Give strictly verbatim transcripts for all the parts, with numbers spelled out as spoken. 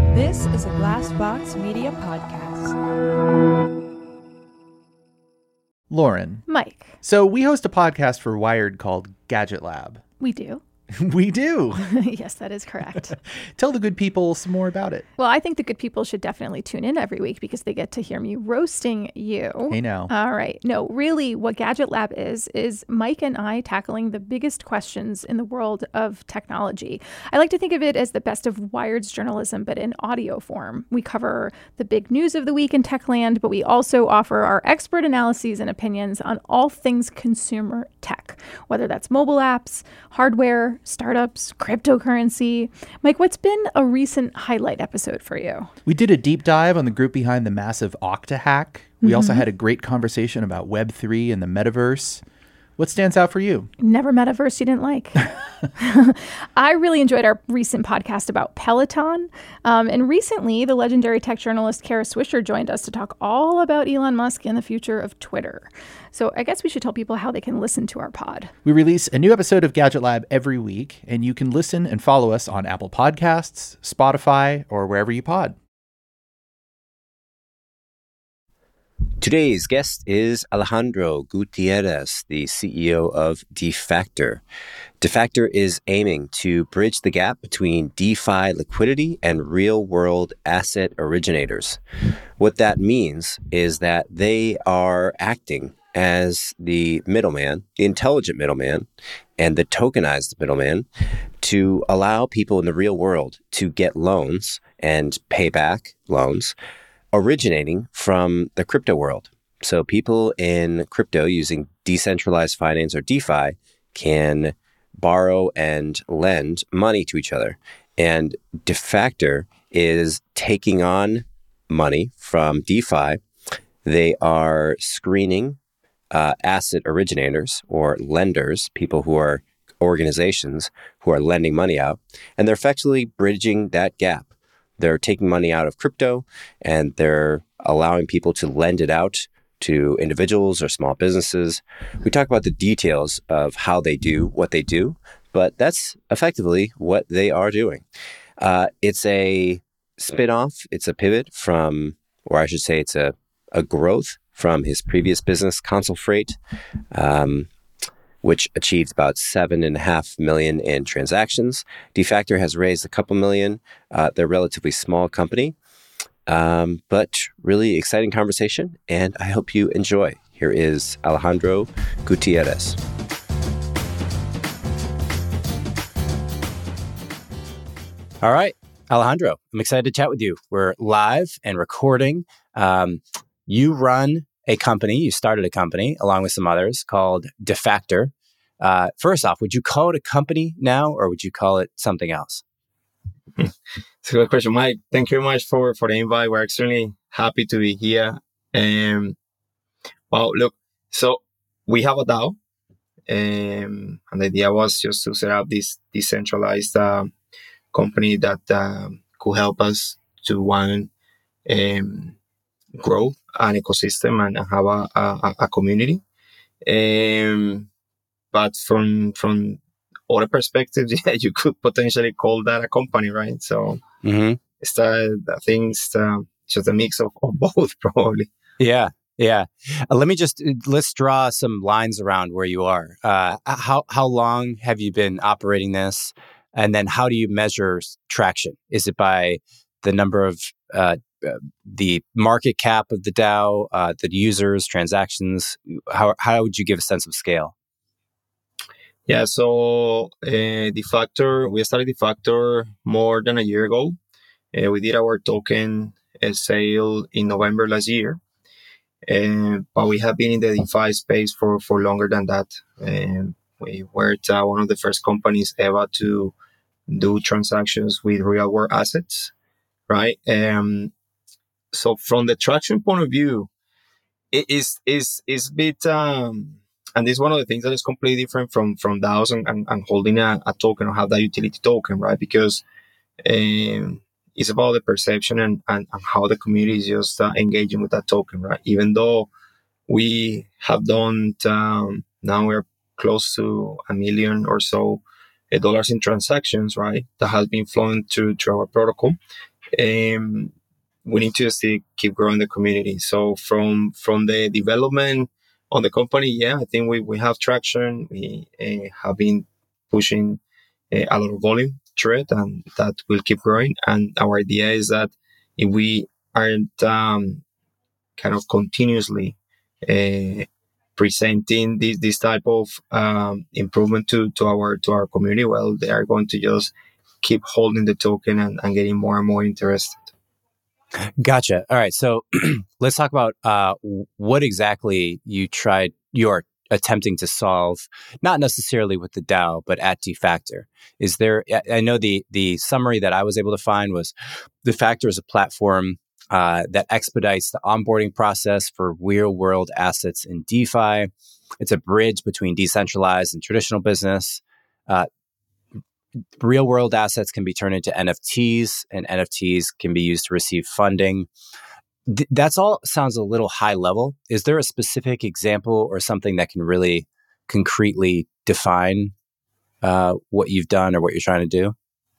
This is a Glassbox Media podcast. Lauren. Mike. So we host a podcast for Wired called Gadget Lab. We do. We do. Yes, that is correct. Tell the good people some more about it. Well, I think the good people should definitely tune in every week because they get to hear me roasting you. Hey, now. All right. No, really, what Gadget Lab is, is Mike and I tackling the biggest questions in the world of technology. I like to think of it as the best of Wired's journalism, but in audio form. We cover the big news of the week in Techland, but we also offer our expert analyses and opinions on all things consumer tech, whether that's mobile apps, hardware, startups, cryptocurrency. Mike, what's been a recent highlight episode for you? We did a deep dive on the group behind the massive Okta hack. We mm-hmm. also had a great conversation about Web three and the metaverse. What stands out for you? Never metaverse you didn't like. I really enjoyed our recent podcast about Peloton. Um, and recently, the legendary tech journalist Kara Swisher joined us to talk all about Elon Musk and the future of Twitter. So I guess we should tell people how they can listen to our pod. We release a new episode of Gadget Lab every week, and you can listen and follow us on Apple Podcasts, Spotify, or wherever you pod. Today's guest is Alejandro Gutierrez, the C E O of Defactor. Defactor is aiming to bridge the gap between DeFi liquidity and real-world asset originators. What that means is that they are acting as the middleman, the intelligent middleman, and the tokenized middleman to allow people in the real world to get loans and pay back loans originating from the crypto world. So people in crypto using decentralized finance or DeFi can borrow and lend money to each other. And Defactor is taking on money from DeFi. They are screening uh, asset originators or lenders, people who are organizations who are lending money out, and they're effectively bridging that gap. They're taking money out of crypto and they're allowing people to lend it out to individuals or small businesses. We talk about the details of how they do what they do, but that's effectively what they are doing. Uh, it's a spin-off. It's a pivot from, or I should say it's a, a growth from his previous business, Console Freight, um, which achieved about seven and a half million in transactions. Defactor has raised a couple million. Uh, they're a relatively small company, um, but really exciting conversation, and I hope you enjoy. Here is Alejandro Gutierrez. All right, Alejandro, I'm excited to chat with you. We're live and recording. Um, you run a company, you started a company along with some others called Defactor. Uh, first off, would you call it a company now or would you call it something else? It's a good question, Mike. Thank you very much for, for the invite. We're extremely happy to be here. Um, well, look, so we have a DAO, um, and the idea was just to set up this decentralized uh, company that uh, could help us to, one, um, grow an ecosystem and have a, a, a community. Um, but from from other perspectives, yeah, you could potentially call that a company, right? So mm-hmm. it's the, I think it's the, just a mix of, of both, probably. Yeah, yeah. Uh, let me just, let's draw some lines around where you are. Uh, how how long have you been operating this? And then how do you measure traction? Is it by the number of uh, Uh, the market cap of the DAO, uh, the users, transactions? How how would you give a sense of scale? Yeah, so uh, Defactor, we started Defactor more than a year ago. Uh, we did our token uh, sale in November last year, uh, but we have been in the DeFi space for, for longer than that. Uh, we were uh, one of the first companies ever to do transactions with real world assets, right? Um, So from the traction point of view, it is is is a bit um, and this is one of the things that is completely different from from DAOs and, and, and holding a, a token or have that utility token, right? Because um, it's about the perception and, and, and how the community is just uh, engaging with that token, right? Even though we have done um, now we're close to a million or so uh, dollars in transactions, right? That has been flowing through through our protocol. um, we need to still keep growing the community. So from from the development on the company, yeah, I think we, we have traction. We uh, have been pushing uh, a lot of volume through it, and that will keep growing. And our idea is that if we aren't um, kind of continuously uh, presenting this this type of um, improvement to to our to our community, well, they are going to just keep holding the token and, and getting more and more interested. Gotcha. All right. So let's talk about uh, what exactly you tried, you're attempting to solve, not necessarily with the DAO, but at Defactor. Is there, I know the the summary that I was able to find was Defactor is a platform uh, that expedites the onboarding process for real world assets in DeFi. It's a bridge between decentralized and traditional business. Uh, Real world assets can be turned into N F Ts, and N F Ts can be used to receive funding. Th- that's all sounds a little high level. Is there a specific example or something that can really concretely define uh, what you've done or what you're trying to do?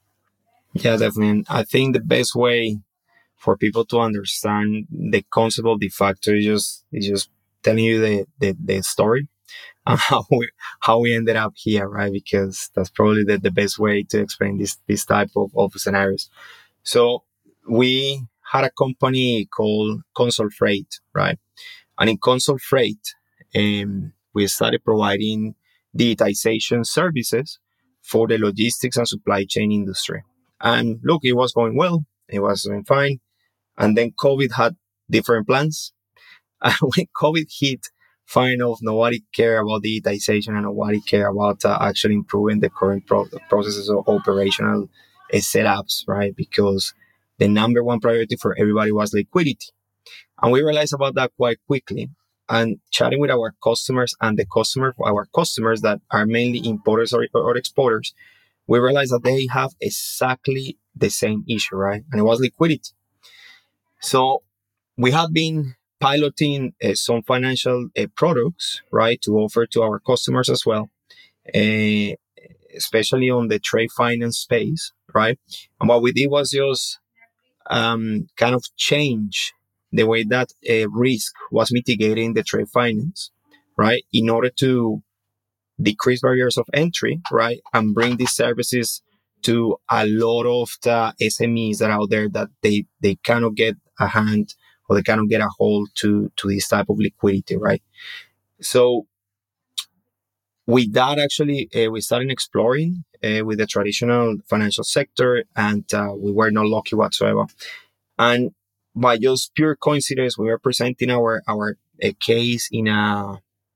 Yeah, definitely. I think the best way for people to understand the concept of Defactor is just is just telling you the the, the story. And how we how we ended up here, right? Because that's probably the, the best way to explain this this type of, of scenarios. So we had a company called Console Freight, right? And in Console Freight, um, we started providing digitization services for the logistics and supply chain industry. And look, it was going well. It was doing fine. And then COVID had different plans. And when COVID hit, fine enough, nobody cared about digitization and nobody cared about uh, actually improving the current pro- processes of operational uh, setups, right? Because the number one priority for everybody was liquidity. And we realized about that quite quickly. And chatting with our customers and the customer, our customers that are mainly importers or, or exporters, we realized that they have exactly the same issue, right? And it was liquidity. So we have been piloting uh, some financial uh, products, right, to offer to our customers as well, uh, especially on the trade finance space, right? And what we did was just um, kind of change the way that uh, risk was mitigating the trade finance, right, in order to decrease barriers of entry, right, and bring these services to a lot of the S M Es that are out there that they, they cannot get a hand or they cannot get a hold to, to this type of liquidity, right? So with that, actually, uh, we started exploring uh, with the traditional financial sector, and uh, we were not lucky whatsoever. And by just pure coincidence, we were presenting our our uh, case in a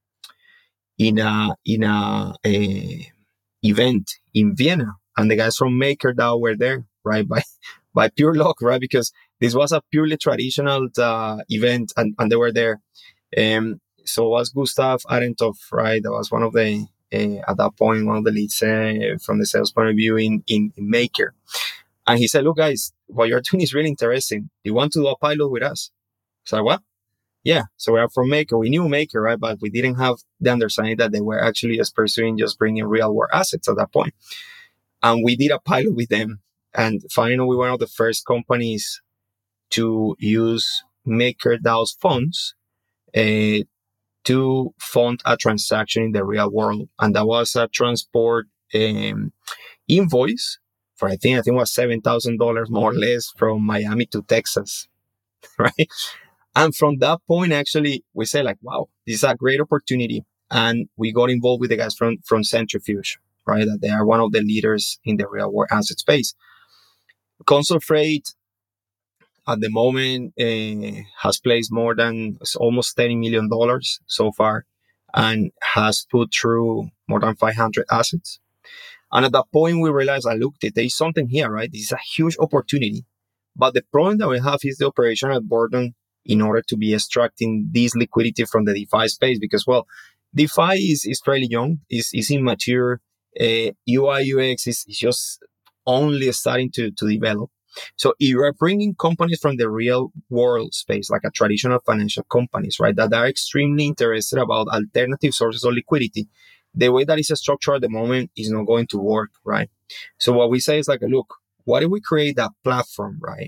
in a in a, a event in Vienna, and the guys from MakerDAO were there, right? By by pure luck, right? Because this was a purely traditional uh, event, and, and they were there. Um, so it was Gustav Arentov, right? That was one of the uh, at that point one of the leads uh, from the sales point of view in, in in Maker, and he said, "Look, guys, what you're doing is really interesting. Do you want to do a pilot with us?" So what? Yeah, so we are from Maker. We knew Maker, right? But we didn't have the understanding that they were actually just pursuing just bringing real world assets at that point. And we did a pilot with them. And finally, we were one of the first companies to use MakerDAO's funds uh, to fund a transaction in the real world. And that was a transport um, invoice for, I think, I think it was seven thousand dollars more or less from Miami to Texas, right? And from that point, actually, we said like, wow, this is a great opportunity. And we got involved with the guys from, from Centrifuge, right? That they are one of the leaders in the real world asset space. Console Freight at the moment uh, has placed more than almost thirty million dollars so far and has put through more than five hundred assets. And at that point, we realized, I looked, there is something here, right? This is a huge opportunity. But the problem that we have is the operational burden in order to be extracting this liquidity from the DeFi space, because, well, DeFi is, is fairly young, is, is immature, uh, U I, U X is, is just only starting to, to develop. So if you are bringing companies from the real world space, like a traditional financial companies, right, that are extremely interested about alternative sources of liquidity, the way that it's structured at the moment is not going to work, right? So what we say is like, look, what if we create a platform, right,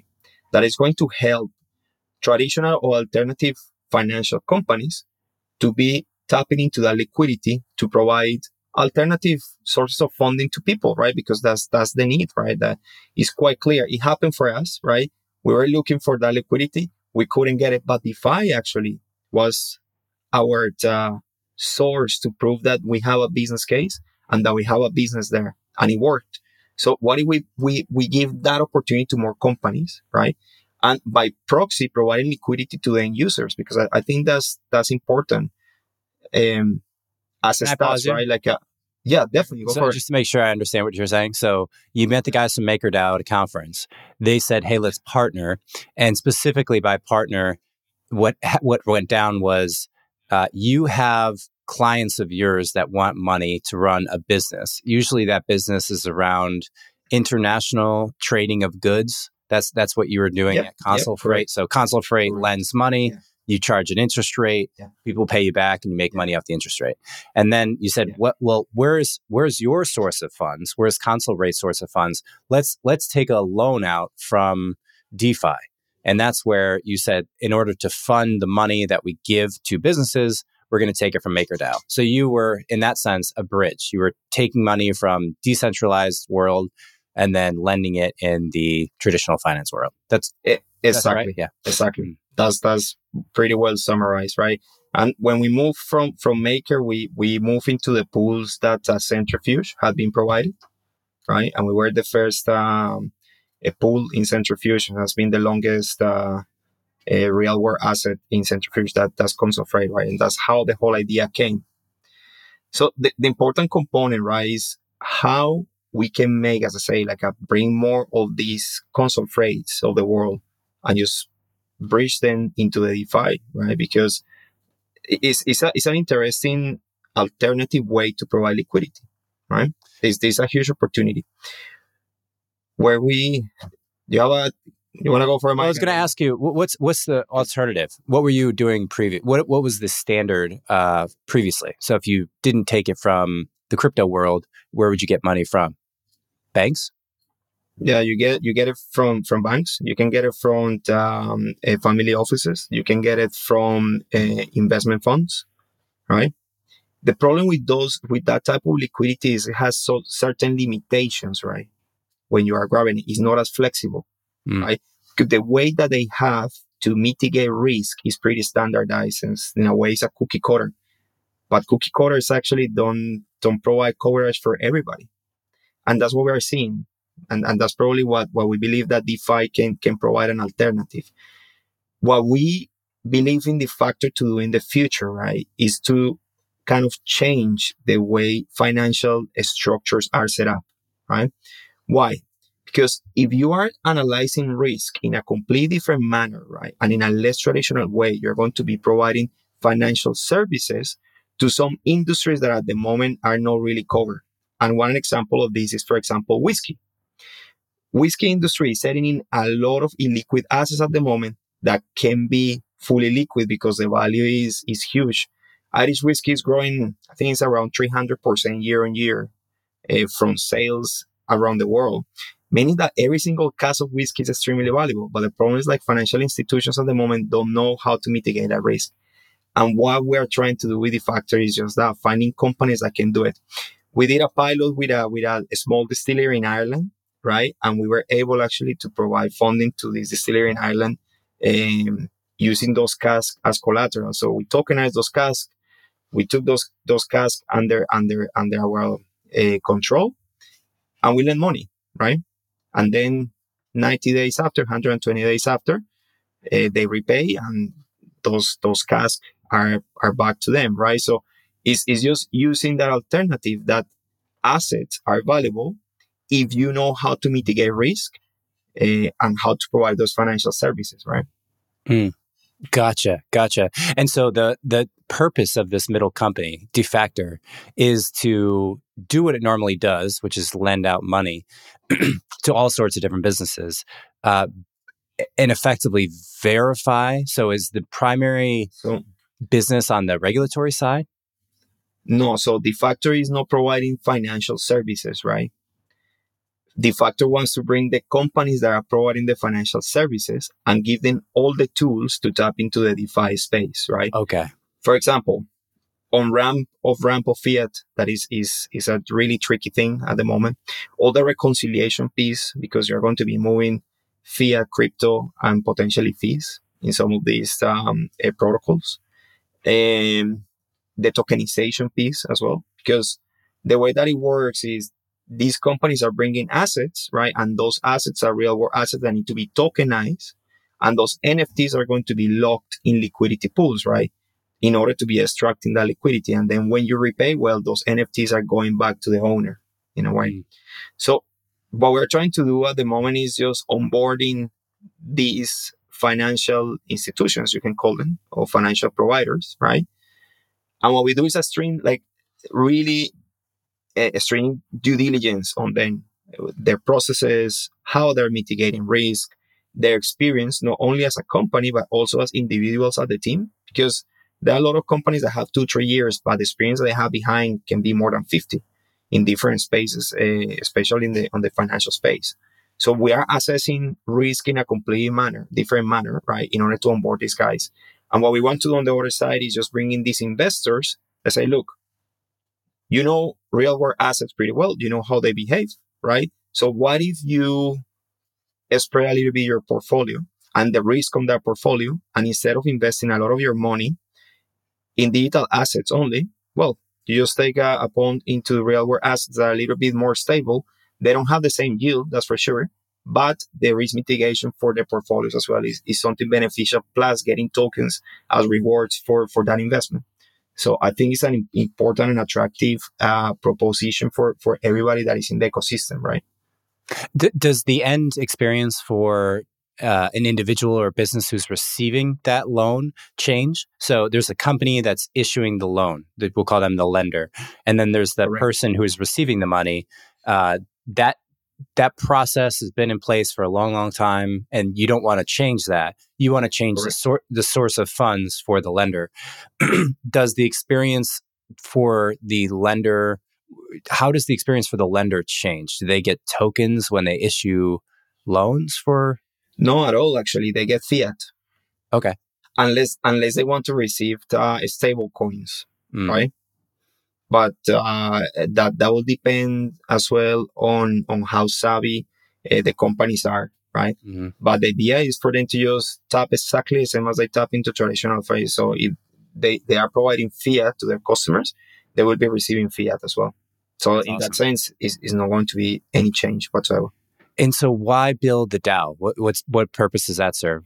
that is going to help traditional or alternative financial companies to be tapping into that liquidity to provide alternative sources of funding to people, right? Because that's that's the need, right? That is quite clear. It happened for us, right? We were looking for that liquidity. We couldn't get it, but DeFi actually was our uh, source to prove that we have a business case and that we have a business there, and it worked. So what if we we we give that opportunity to more companies, right? And by proxy, providing liquidity to the end users, because I, I think that's that's important. Um, as a Can I pause stats, you? right? Like, a, yeah, definitely go So for it. just to make sure I understand what you're saying. So you met the guys from MakerDAO at a conference. They said, hey, let's partner. And specifically by partner, what what went down was uh, you have clients of yours that want money to run a business. Usually that business is around international trading of goods. That's that's what you were doing Yep, at Console yep, Freight. correct. So Console Freight Correct. lends money. Yeah. You charge an interest rate. Yeah. People pay you back, and you make Yeah. money off the interest rate. And then you said, Yeah. "What? Well, where's where's your source of funds? Where's Console Freight's source of funds? Let's let's take a loan out from DeFi." And that's where you said, in order to fund the money that we give to businesses, we're going to take it from MakerDAO. So you were, in that sense, a bridge. You were taking money from decentralized world and then lending it in the traditional finance world. That's E- that's right. exactly. Yeah. Exactly. That's that's pretty well summarized, right? And when we move from from Maker, we we move into the pools that uh, Centrifuge had been provided, right? And we were the first um, a pool in Centrifuge has been the longest uh, a real world asset in Centrifuge that that's Console Freight, right? And that's how the whole idea came. So the, the important component, right, is how we can make, as I say, like a bring more of these Console Freights of the world and just bridge them into the DeFi, right? Because it's it's, a, it's an interesting alternative way to provide liquidity, right? There's, there's a huge opportunity where we, you have a, you want to go for a Well, I was going to ask you, wh- what's what's the alternative? What were you doing previous? What what was the standard uh, previously? So if you didn't take it from the crypto world, where would you get money from? Banks? Yeah, you get you get it from from banks. You can get it from um, uh, family offices. You can get it from uh, investment funds, right? The problem with those with that type of liquidity is it has so certain limitations, right? When you are grabbing it, it's not as flexible, Mm. right? Because the way that they have to mitigate risk is pretty standardized, and in a way, it's a cookie cutter. But cookie cutters actually don't don't provide coverage for everybody, and that's what we are seeing. And, and that's probably what, what we believe that DeFi can, can provide an alternative. What we believe in DeFactor to do in the future, right, is to kind of change the way financial structures are set up, right? Why? Because if you are analyzing risk in a completely different manner, right, and in a less traditional way, you're going to be providing financial services to some industries that at the moment are not really covered. And one example of this is, for example, whiskey. Whiskey industry is setting in a lot of illiquid assets at the moment that can be fully liquid because the value is, is huge. Irish whiskey is growing, I think it's around three hundred percent year on year uh, from sales around the world, meaning that every single cask of whiskey is extremely valuable. But the problem is like financial institutions at the moment don't know how to mitigate that risk. And what we are trying to do with DeFactor is just that, finding companies that can do it. We did a pilot with a, with a small distillery in Ireland, right? And we were able actually to provide funding to this distillery in Ireland um, using those casks as collateral. So we tokenized those casks. We took those those casks under under under our uh, control, and we lent money, right? And then ninety days after, one hundred twenty days after, uh, they repay, and those those casks are are back to them, right? So it's it's just using that alternative that assets are valuable if you know how to mitigate risk uh, and how to provide those financial services, right? Mm. Gotcha, gotcha. And so the the purpose of this middle company, DeFactor, is to do what it normally does, which is lend out money to all sorts of different businesses, uh, and effectively verify. So is the primary So business on the regulatory side? no, so DeFactor is not providing financial services, right? DeFactor wants to bring the companies that are providing the financial services and give them all the tools to tap into the DeFi space, right? Okay. For example, on ramp of ramp of fiat, that is, is, is a really tricky thing at the moment. All the reconciliation piece, because you're going to be moving fiat, crypto, and potentially fees in some of these um, uh, protocols. And the tokenization piece as well, because the way that it works is these companies are bringing assets, right? And those assets are real world assets that need to be tokenized. And those N F Ts are going to be locked in liquidity pools, right? In order to be extracting that liquidity. And then when you repay, well, those N F Ts are going back to the owner in a way. Mm. So what we're trying to do at the moment is just onboarding these financial institutions, you can call them, or financial providers, right? And what we do is a stream, like really a stream due diligence on them, their processes, how they're mitigating risk, their experience, not only as a company, but also as individuals at the team. Because there are a lot of companies that have two, three years, but the experience they have behind can be more than fifty in different spaces, uh, especially in the on the financial space. So we are assessing risk in a completely manner, different manner, right, in order to onboard these guys. And what we want to do on the other side is just bring in these investors that say, look, you know real world assets pretty well. You know how they behave, right? So what if you spread a little bit your portfolio and the risk on that portfolio, and instead of investing a lot of your money in digital assets only, well, you just take a, a bond into real world assets that are a little bit more stable. They don't have the same yield, that's for sure, but the risk mitigation for their portfolios as well is, is something beneficial, plus getting tokens as rewards for, for that investment. So I think it's an important and attractive uh, proposition for, for everybody that is in the ecosystem, right? D- does the end experience for uh, an individual or business who's receiving that loan change? So there's a company that's issuing the loan, we'll call them the lender, and then there's the Correct. person who is receiving the money. Uh, that that process has been in place for a long, long time, and you don't want to change that. You want to change the, sor- the source of funds for the lender. Does the experience for the lender, how does the experience for the lender change? Do they get tokens when they issue loans for? No, at all, actually. They get fiat. Okay. Unless unless they want to receive uh, stable coins, mm. right? But uh, that that will depend as well on on how savvy uh, the companies are, right? Mm-hmm. But the idea is for them to just tap exactly the same as they tap into traditional finance. So if they, they are providing fiat to their customers, they will be receiving fiat as well. So That's in awesome. that sense, it's, it's not going to be any change whatsoever. And so why build the DAO? What what's, what purpose does that serve?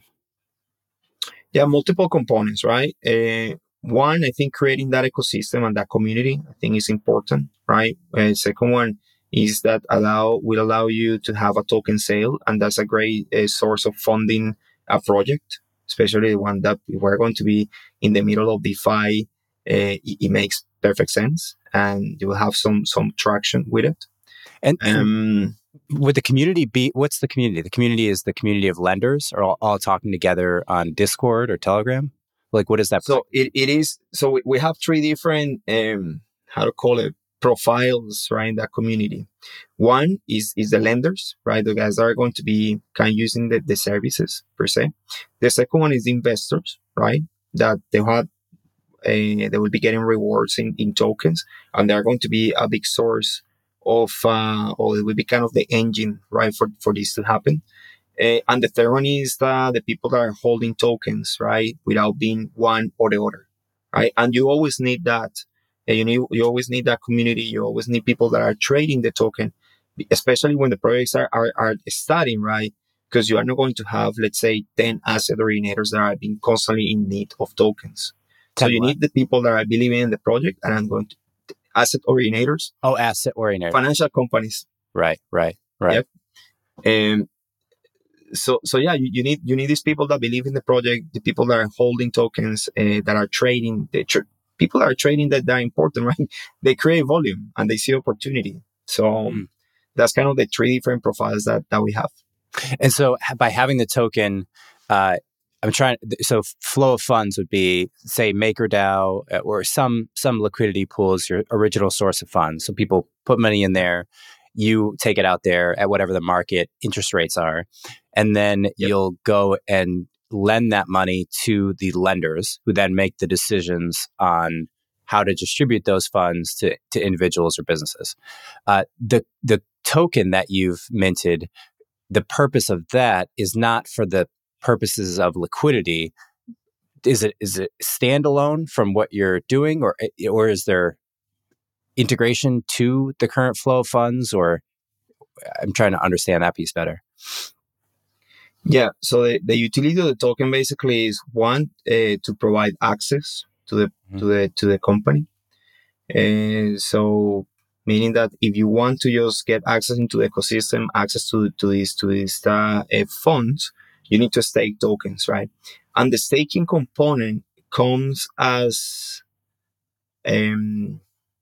Yeah, multiple components, right? Uh, One, I think creating that ecosystem and that community, I think is important, right? Uh, second one is that allow will allow you to have a token sale, and that's a great uh, source of funding a project, especially the one that we're going to be in the middle of DeFi. Uh, it, it makes perfect sense, and you will have some some traction with it. And, um, and would the community be? What's the community? The community is the community of lenders, or all, all talking together on Discord or Telegram. Like, what is that? So it, it is, so we, we have three different, um, how to call it, profiles, right, in that community. One is, is the lenders, right? The guys that are going to be kind of using the, the services per se. The second one is the investors, right? That they have, a, they will be getting rewards in, in tokens, and they're going to be a big source of, uh, or it will be kind of the engine, right, for, for this to happen. Uh, and the third one is the, the people that are holding tokens, right, without being one or the other, right? And you always need that. Uh, you need, you always need that community. You always need people that are trading the token, especially when the projects are, are, are starting, right? Because you are not going to have, let's say, ten asset originators that are being constantly in need of tokens. So you need the people that are believing in the project, and I'm going to asset originators. Oh, asset originators. Financial companies. Right, right, right. Yep. Um, So, so yeah, you, you need, you need these people that believe in the project, the people that are holding tokens, uh, that are trading, the tr- people that are trading that, that are important, right? They create volume and they see opportunity. So mm. that's kind of the three different profiles that, that we have. And so by having the token, uh, I'm trying, so flow of funds would be, say, MakerDAO or some, some liquidity pools, your original source of funds. So people put money in there. you take it out there at whatever the market interest rates are, and then yep. you'll go and lend that money to the lenders who then make the decisions on how to distribute those funds to, to individuals or businesses. Uh, the the token that you've minted, the purpose of that is not for the purposes of liquidity. Is it is it standalone from what you're doing, or or is there integration to the current flow of funds? Or I'm trying to understand that piece better. Yeah, so the, the utility of the token basically is one uh, to provide access to the mm-hmm. to the to the company. And so meaning that if you want to just get access into the ecosystem, access to to these to these uh, uh, funds, you need to stake tokens, right? And the staking component comes as um,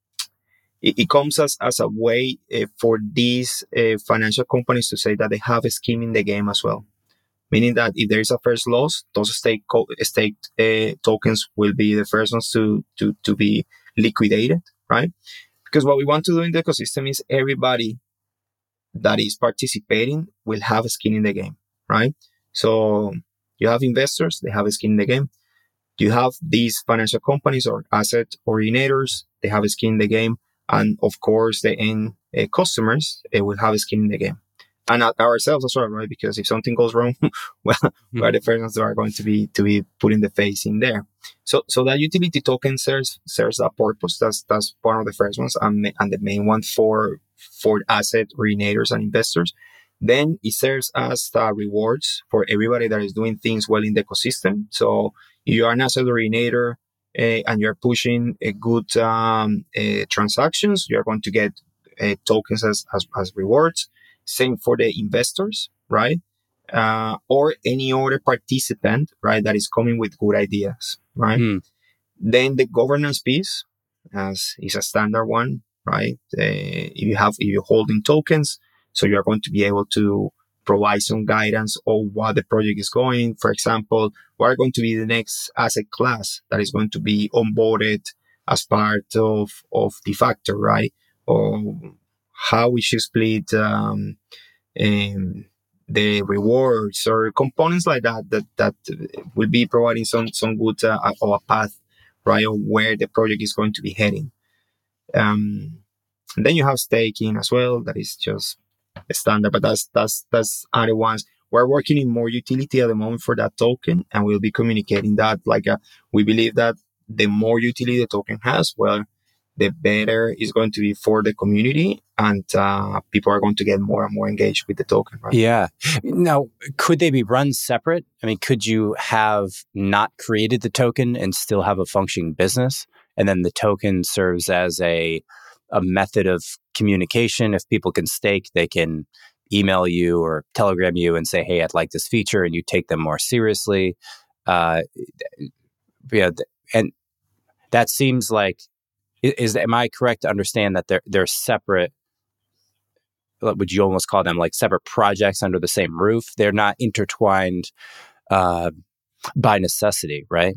it, it comes as as a way uh, for these uh, financial companies to say that they have a skin in the game as well. Meaning that if there is a first loss, those stake co- staked uh, tokens will be the first ones to, to, to be liquidated, right? Because what we want to do in the ecosystem is everybody that is participating will have a skin in the game, right? So you have investors, they have a skin in the game. You have these financial companies or asset originators, they have a skin in the game. And of course, the end uh, customers uh, will have a skin in the game. And ourselves as well, right? Because if something goes wrong, well, mm-hmm. we're the first ones that are going to be to be putting the face in there. So, so that utility token serves serves that purpose. That's that's one of the first ones, and and the main one for for asset originators and investors. Then it serves as uh, rewards for everybody that is doing things well in the ecosystem. So, if you are an asset originator uh, and you're pushing a good um, uh, transactions, you are going to get uh, tokens as, as as rewards. Same for the investors, right? Uh, or any other participant, right, that is coming with good ideas, right? Mm. Then the governance piece, as is a standard one, right? Uh, if you have, if you're holding tokens, so you are going to be able to provide some guidance on what the project is going. For example, what are going to be the next asset class that is going to be onboarded as part of of DeFactor, right? Or how we should split um, um, the rewards or components like that, that, that will be providing some, some good, uh, or a path, right, on where the project is going to be heading. Um, and then you have staking as well. That is just a standard, but that's, that's, that's other ones. We're working in more utility at the moment for that token, and we'll be communicating that. Like, uh, we believe that the more utility the token has, well, the better it's going to be for the community, and uh, people are going to get more and more engaged with the token, right? Yeah. Now, could they be run separate? I mean, could you have not created the token and still have a functioning business? And then the token serves as a a method of communication. If people can stake, they can email you or telegram you and say, hey, I'd like this feature, and you take them more seriously. Uh, yeah, and that seems like, Is am I correct to understand that they're they're separate? Would you almost call them like separate projects under the same roof? They're not intertwined uh, by necessity, right?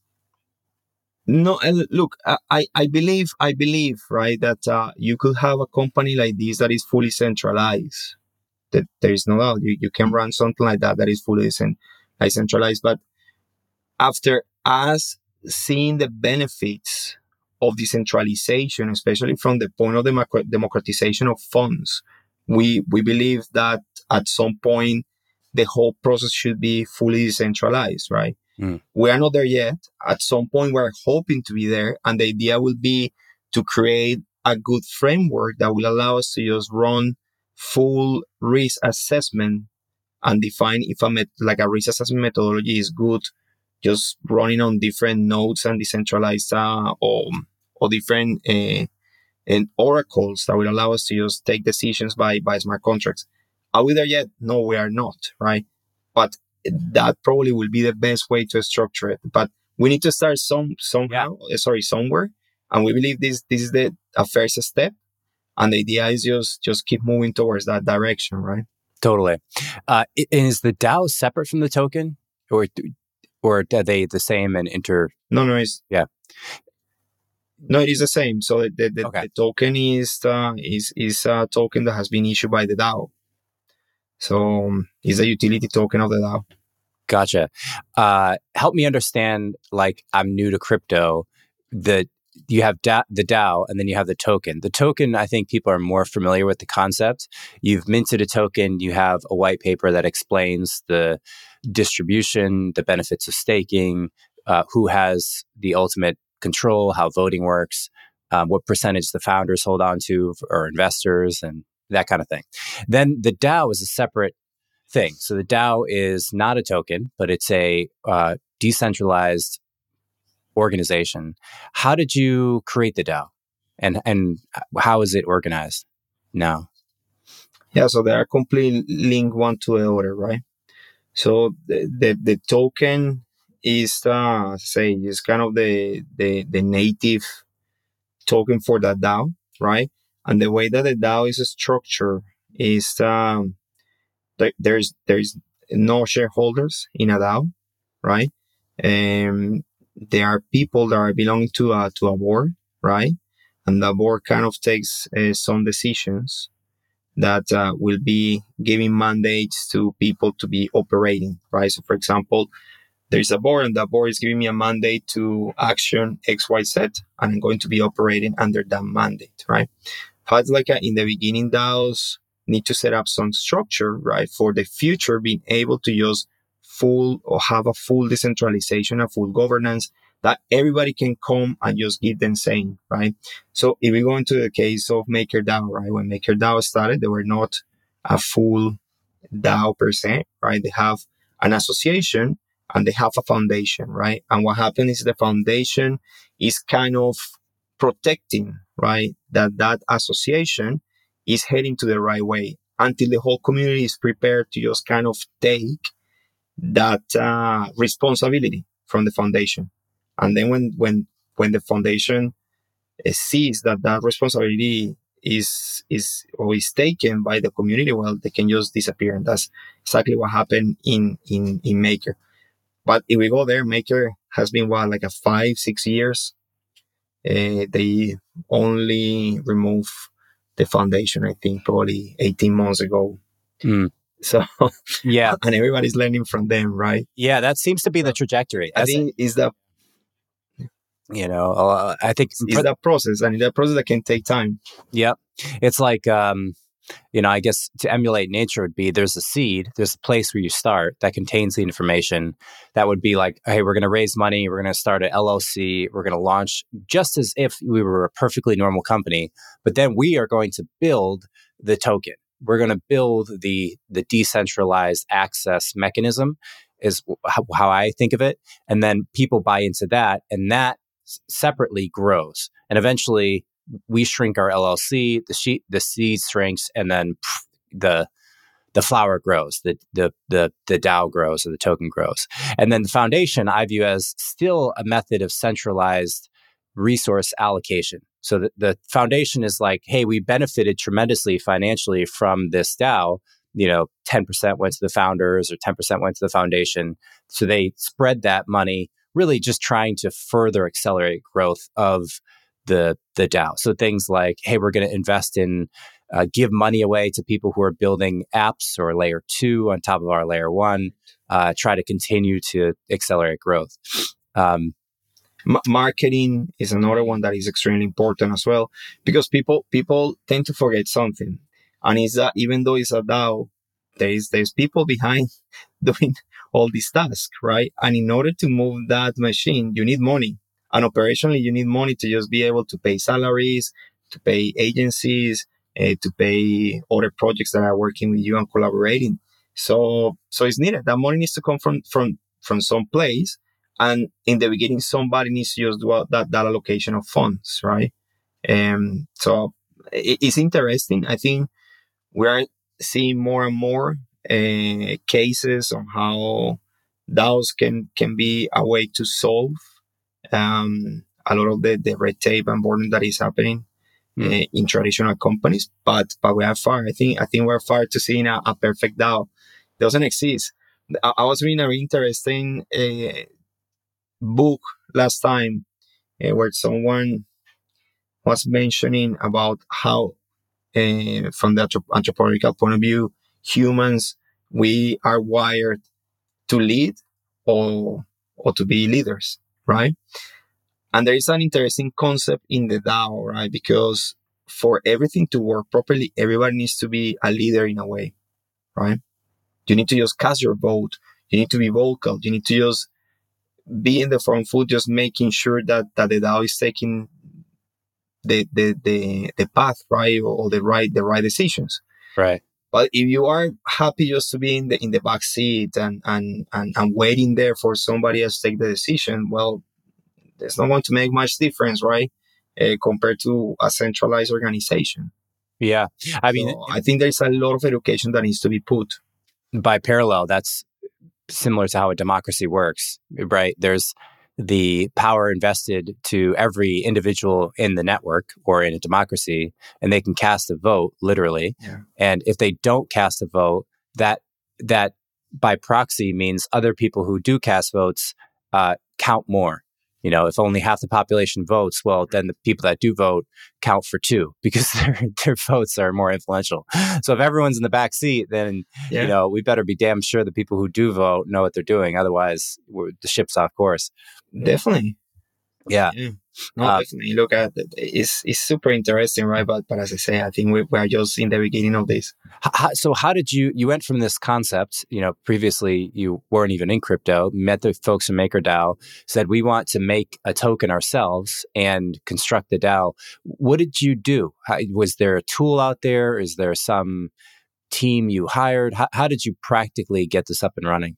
No, and look, I I believe I believe right that uh, you could have a company like this that is fully centralized. That there is no doubt you, you can run something like that that is fully centralized. But after us seeing the benefits of decentralization, especially from the point of the democratization of funds, we we believe that at some point the whole process should be fully decentralized, right? Mm. We are not there yet. At some point, we're hoping to be there, and the idea will be to create a good framework that will allow us to just run full risk assessment and define if a met- like a risk assessment methodology is good, just running on different nodes and decentralized uh, or or different uh, and oracles that will allow us to just take decisions by by smart contracts. Are we there yet? No, we are not, right? But that probably will be the best way to structure it. But we need to start some somehow, yeah. uh, sorry, somewhere, and we believe this this is the a first step. And the idea is just just keep moving towards that direction, right? Totally. Uh, is the DAO separate from the token, or or are they the same and inter? No, no, it's yeah. No, it is the same. So the the, Okay. the token is uh, is is a token that has been issued by the DAO. So um, it's a utility token of the DAO. Gotcha. Uh, help me understand. Like, I'm new to crypto. The you have da- the DAO, and then you have the token. The token, I think people are more familiar with the concept. You've minted a token. You have a white paper that explains the distribution, the benefits of staking, uh, who has the ultimate control, how voting works, um, what percentage the founders hold on to or investors, and that kind of thing. Then the DAO is a separate thing. So the DAO is not a token, but it's a uh, decentralized organization. How did you create the DAO, and and how is it organized now? Yeah, so they are completely linked one to the other, right? So the the, the token is uh, say is kind of the, the the native token for the DAO, right? And the way that the DAO is structured is um, th- there's there's no shareholders in a DAO, right? And there are people that are belonging to a to a board, right? And the board kind of takes uh, some decisions that uh, will be giving mandates to people to be operating, right? So, for example, there's a board, and the board is giving me a mandate to action X, Y, Z, and I'm going to be operating under that mandate, right? How it's like a, in the beginning, DAOs need to set up some structure, right, for the future, being able to use full or have a full decentralization, a full governance that everybody can come and just give them saying, right? So if we go into the case of MakerDAO, right, when MakerDAO started, they were not a full DAO per se, right? They have an association and they have a foundation, right? And what happened is the foundation is kind of protecting, right, that that association is heading to the right way until the whole community is prepared to just kind of take that uh, responsibility from the foundation. And then when when when the foundation uh, sees that that responsibility is is or is taken by the community, well, they can just disappear, and that's exactly what happened in in in Maker. But if we go there, Maker has been what, like a five six years. Uh, they only remove the foundation, I think, probably eighteen months ago. Mm. So Yeah, and everybody's learning from them, right? yeah, that seems to be the trajectory. I That's, think is that you know, uh, I think is that process, and that process that can take time. Yep. It's like, um, you know, I guess to emulate nature would be there's a seed, there's a place where you start that contains the information that would be like, hey, we're going to raise money, we're going to start an L L C, we're going to launch just as if we were a perfectly normal company. But then we are going to build the token. We're going to build the the decentralized access mechanism is how, how I think of it. And then people buy into that, and that separately grows. And eventually we shrink our L L C, the sheet, the seed shrinks, and then pff, the the flower grows, the the the the DAO grows, or the token grows. And then the foundation I view as still a method of centralized resource allocation. So the, the foundation is like, hey, we benefited tremendously financially from this DAO. You know, ten percent went to the founders or ten percent went to the foundation. So they spread that money, really just trying to further accelerate growth of the the DAO. So things like, hey, we're going to invest in, uh, give money away to people who are building apps or layer two on top of our layer one, uh, try to continue to accelerate growth. Um, M- marketing is another one that is extremely important as well, because people people tend to forget something, and is that even though it's a DAO, there is there's people behind doing all these tasks, right? And in order to move that machine, you need money. And operationally, you need money to just be able to pay salaries, to pay agencies, uh, to pay other projects that are working with you and collaborating. So, so it's needed. That money needs to come from from from some place. And in the beginning, somebody needs to just do that that allocation of funds, right? Um, so it, it's interesting. I think we are seeing more and more uh, cases on how DAOs can can be a way to solve um, a lot of the, the red tape and burden that is happening mm. uh, in traditional companies. But but we are far. I think I think we're far to seeing a, a perfect DAO. It doesn't exist. I, I was reading an interesting uh, book last time uh, where someone was mentioning about how, uh, from the anthrop- anthropological point of view, humans, we are wired to lead or or to be leaders, right? And there is an interesting concept in the DAO, right? Because for everything to work properly, everybody needs to be a leader in a way, right? You need to just cast your vote. You need to be vocal. You need to just be in the front foot, just making sure that, that the DAO is taking the, the, the, the path, right? Or the right, the right decisions. Right. But if you are happy just to be in the, in the back seat and, and, and, and waiting there for somebody else to take the decision, well, it's not going to make much difference, right? Uh, compared to a centralized organization. Yeah. I mean, so I think there's a lot of education that needs to be put. By parallel, that's similar to how a democracy works, right? There's the power invested to every individual in the network or in a democracy, and they can cast a vote, literally. Yeah. And if they don't cast a vote, that that by proxy means other people who do cast votes uh, count more. You know, if only half the population votes, well, then the people that do vote count for two because their their votes are more influential. So if everyone's in the back seat, then, yeah. you know, we better be damn sure the people who do vote know what they're doing. Otherwise, we're, the ship's off course. Definitely. Yeah. yeah. No, uh, definitely. Look at it. It's, it's super interesting, right? But, but as I say, I think we, we are just in the beginning of this. How, so how did you, you went from this concept, you know, previously you weren't even in crypto, met the folks from MakerDAO, said, we want to make a token ourselves and construct the DAO. What did you do? How, was there a tool out there? Is there some team you hired? How, how did you practically get this up and running?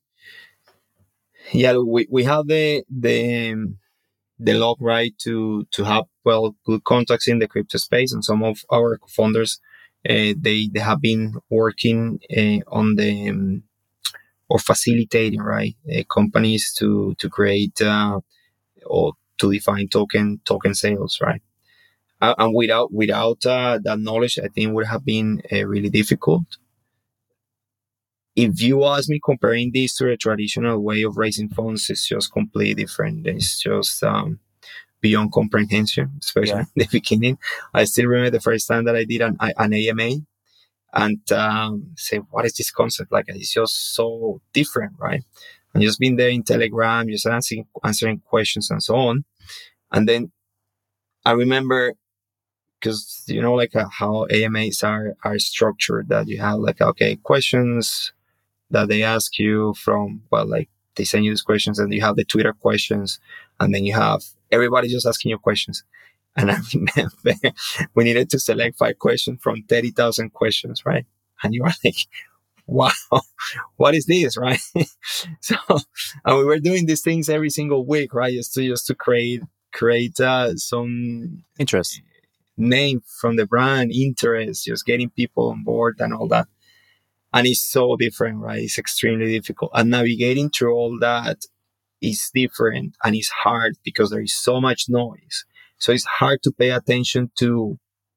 Yeah, we, we have the, the, the luck, right, to, to have, well, good contacts in the crypto space. And some of our founders, uh, they, they have been working uh, on the, um, or facilitating, right, uh, companies to, to create, uh, or to define token, token sales, right? Uh, and without, without, uh, that knowledge, I think would have been uh, really difficult. If you ask me, comparing this to a traditional way of raising funds, it's just completely different. It's just um, beyond comprehension, especially yeah. in the beginning. I still remember the first time that I did an, an A M A and um, say, what is this concept? Like, it's just so different, right? And just being there in Telegram, just answering, answering questions and so on. And then I remember, because, you know, like uh, how A M As are, are structured, that you have like, okay, questions that they ask you from, well, like they send you these questions and you have the Twitter questions and then you have everybody just asking you questions. And I remember we needed to select five questions from thirty thousand questions, right? And you are like, wow, what is this, right? So, and we were doing these things every single week, right? Just to, just to create, create uh, some interest, name from the brand, interest, just getting people on board and all that. And it's so different, right? It's extremely difficult. And navigating through all that is different and it's hard because there is so much noise. So it's hard to pay attention to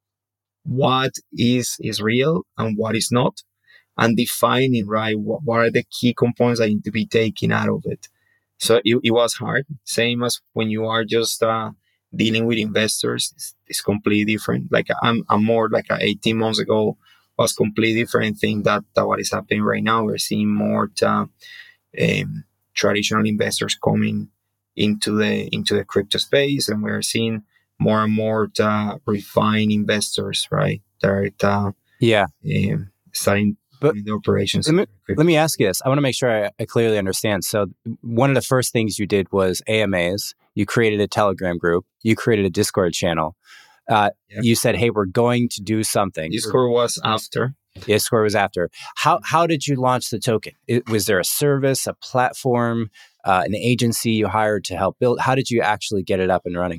what is, is real and what is not, and defining, right, what, what are the key components that need to be taken out of it. So it, it was hard. Same as when you are just uh, dealing with investors, it's, it's completely different. Like I'm, I'm more like uh, eighteen months ago, was completely different thing that, that what is happening right now. We're seeing more uh, um, traditional investors coming into the into the crypto space, and we're seeing more and more uh, refined investors, right? That are uh, yeah um, starting but the operations. Let me, let me ask you this. I want to make sure I, I clearly understand. So one of the first things you did was A M As. You created a Telegram group. You created a Discord channel. Uh, yeah. You said, hey, we're going to do something. Discord was after. Discord was after. How how did you launch the token? It, was there a service, a platform, uh, an agency you hired to help build? How did you actually get it up and running?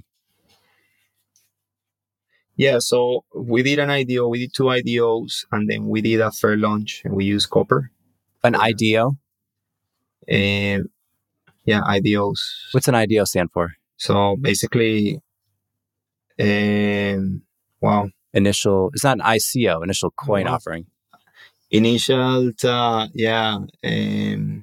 Yeah, so we did an I D O, we did two I D Os, and then we did a fair launch, and we used Copper. An I D O? Uh, yeah, I D Os. What's an I D O stand for? So basically, um, wow. Initial, it's not an I C O, initial coin wow. offering. Initial, uh, yeah, um,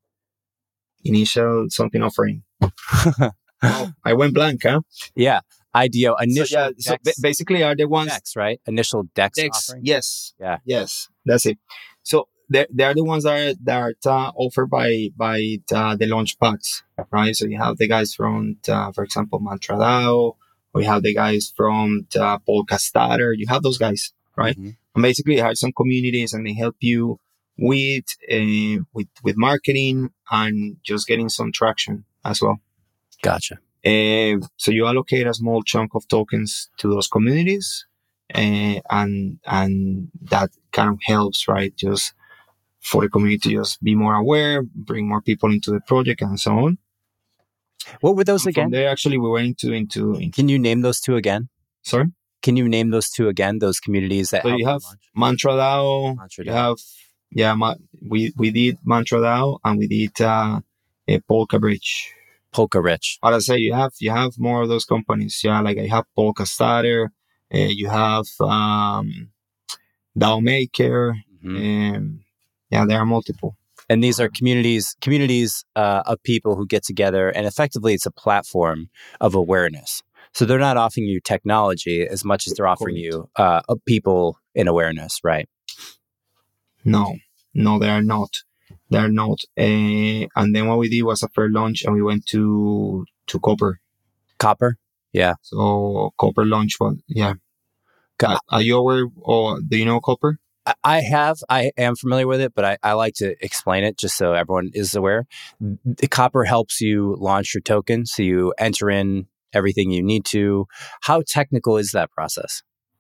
initial something offering. Oh, I went blank, huh? Yeah. I D O, initial so yeah, Dex, so ba- basically are the ones Dex, right? Initial Dex, Dex, offering. yes, Yeah. yes, that's it. So they they are the ones that are, that are uh, offered by by uh, the launch pads, right? So you have the guys from, uh, for example, Mantra DAO, or you have the guys from uh, Polka Starter. You have those guys, right? Mm-hmm. And basically, you have some communities, and they help you with uh, with with marketing and just getting some traction as well. Gotcha. Uh, so you allocate a small chunk of tokens to those communities, uh, and and that kind of helps, right? Just for the community to just be more aware, bring more people into the project, and so on. What were those And again? from there, actually, we went into into. into Can you name those two again? sorry. Can you name those two again? Those communities that So help you have launch? Mantra DAO. Mantra You DAO. have yeah, ma- we we did Mantra DAO, and we did uh, a Polka Bridge. Polka Rich. But I say you have you have more of those companies. Yeah, like I have Polka Starter. Uh, you have um, DAO Maker. Mhm. And yeah, there are multiple. And these are communities, communities uh, of people who get together, and effectively, it's a platform of awareness. So they're not offering you technology as much as they're offering Correct. you uh, people in awareness, right? No, no, they are not. They are not. Uh, and then what we did was a fair launch, and we went to to Copper. Copper, yeah. So Copper launch was yeah. Co- Are, are you aware, or do you know Copper? I- I have, I am familiar with it, but I, I like to explain it just so everyone is aware. The Copper helps you launch your token, so you enter in everything you need to. How technical is that process?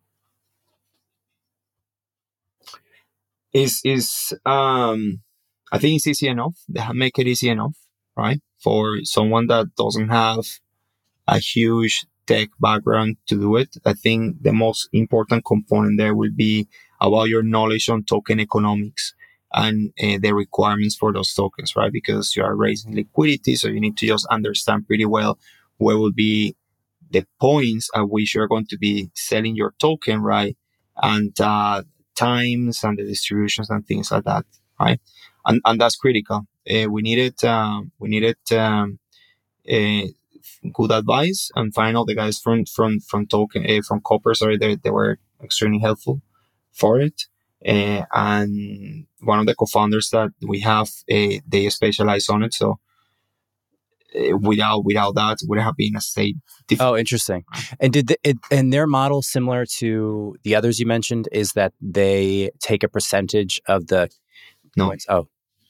Is is um, I think it's easy enough. They have make it easy enough, right? For someone that doesn't have a huge tech background to do it. I think the most important component there will be about your knowledge on token economics and uh, the requirements for those tokens, right? Because you are raising liquidity, so you need to just understand pretty well where will be the points at which you're going to be selling your token, right? And uh, times and the distributions and things like that, right? And and that's critical. Uh, we needed um, we needed um, uh, good advice, and find out the guys from from from token uh, from Copper. Sorry, they they were extremely helpful for it. Uh, and one of the co-founders that we have, uh, they specialize on it. So uh, without without that, would have been a state. Oh, interesting. And did the, it, and their model similar to the others you mentioned is that they take a percentage of the No. coins? Oh,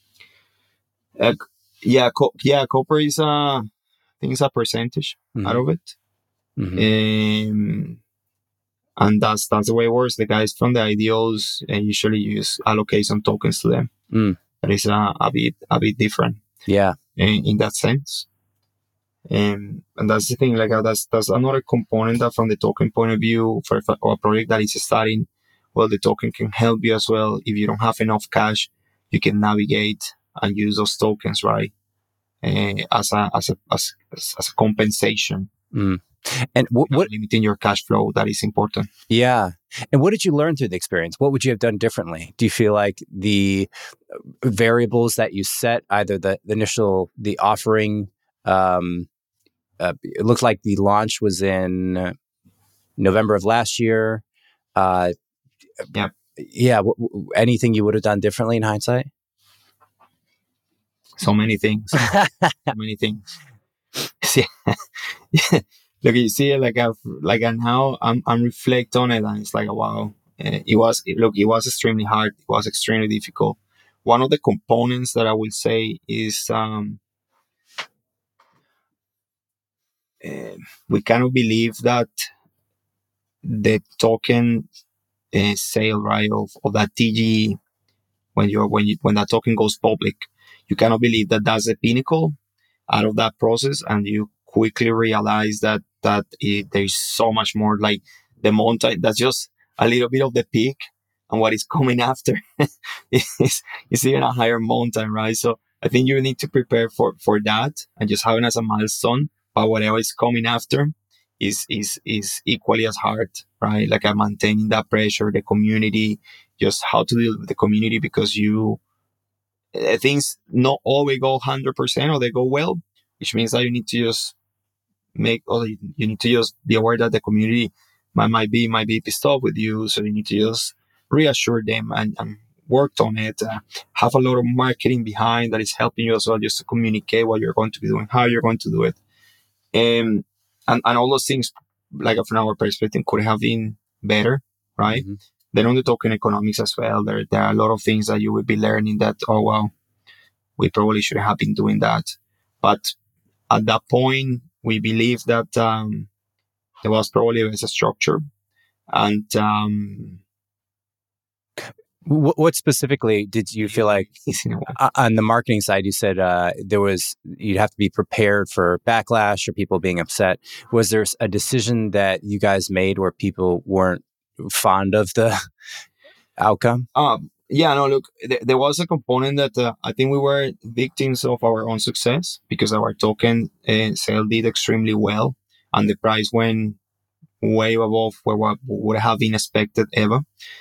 Uh, yeah, co- yeah, Copper is a, I think it's a percentage Mhm. out of it. Mhm. Um, and that's that's the way it works. The guys from the I D Os uh, usually use allocate some tokens to them. Mm. But it's a, a bit a bit different yeah. in, in that sense. Um, and that's the thing. Like uh, that's that's another component that, from the token point of view, for, for a project that is starting, well, the token can help you as well. If you don't have enough cash, you can navigate and use those tokens, right? Uh, as a as a as, as a compensation. Mm. And what, what? Limiting your cash flow, that is important. Yeah. And what did you learn through the experience? What would you have done differently? Do you feel like the variables that you set, either the, the initial, the offering, um, uh, it looks like the launch was in November of last year. Uh, yeah. Yeah. W- w- anything you would have done differently in hindsight? So many things. so many things. yeah. Look, you see, like I've, like and how I'm, I'm reflect on it, and it's like, wow, uh, it was. It, look, it was extremely hard. It was extremely difficult. One of the components that I will say is um, uh, we cannot believe that the token uh, sale, right, of, of that T G, when you're when you when that token goes public, you cannot believe that that's the pinnacle out of that process, and you quickly realize that that it, there's so much more. Like the mountain, that's just a little bit of the peak, and what is coming after is is even a higher mountain, right? So I think you need to prepare for for that, and just having as a milestone, but whatever is coming after is is is equally as hard, right? Like I'm maintaining that pressure, the community, just how to deal with the community, because you things not always go one hundred percent or they go well, which means that you need to just make, oh, you, you need to just be aware that the community might, might be, might be pissed off with you. So you need to just reassure them and, and worked on it. Uh, have a lot of marketing behind that is helping you as well, just to communicate what you're going to be doing, how you're going to do it. Um, and, and all those things, like from our perspective, could have been better, right? Mm-hmm. Then on the token economics as well, there, there are a lot of things that you will be learning that, oh, well, we probably should have been doing that. But at that point, we believe that um, there was probably a better structure. And um, what, what specifically did you feel like on the marketing side? You said uh, there was, you'd have to be prepared for backlash or people being upset. Was there a decision that you guys made where people weren't fond of the outcome? Um, yeah, no, look, th- there was a component that uh, I think we were victims of our own success because our token uh, sale did extremely well and the price went way above where what would have been expected ever.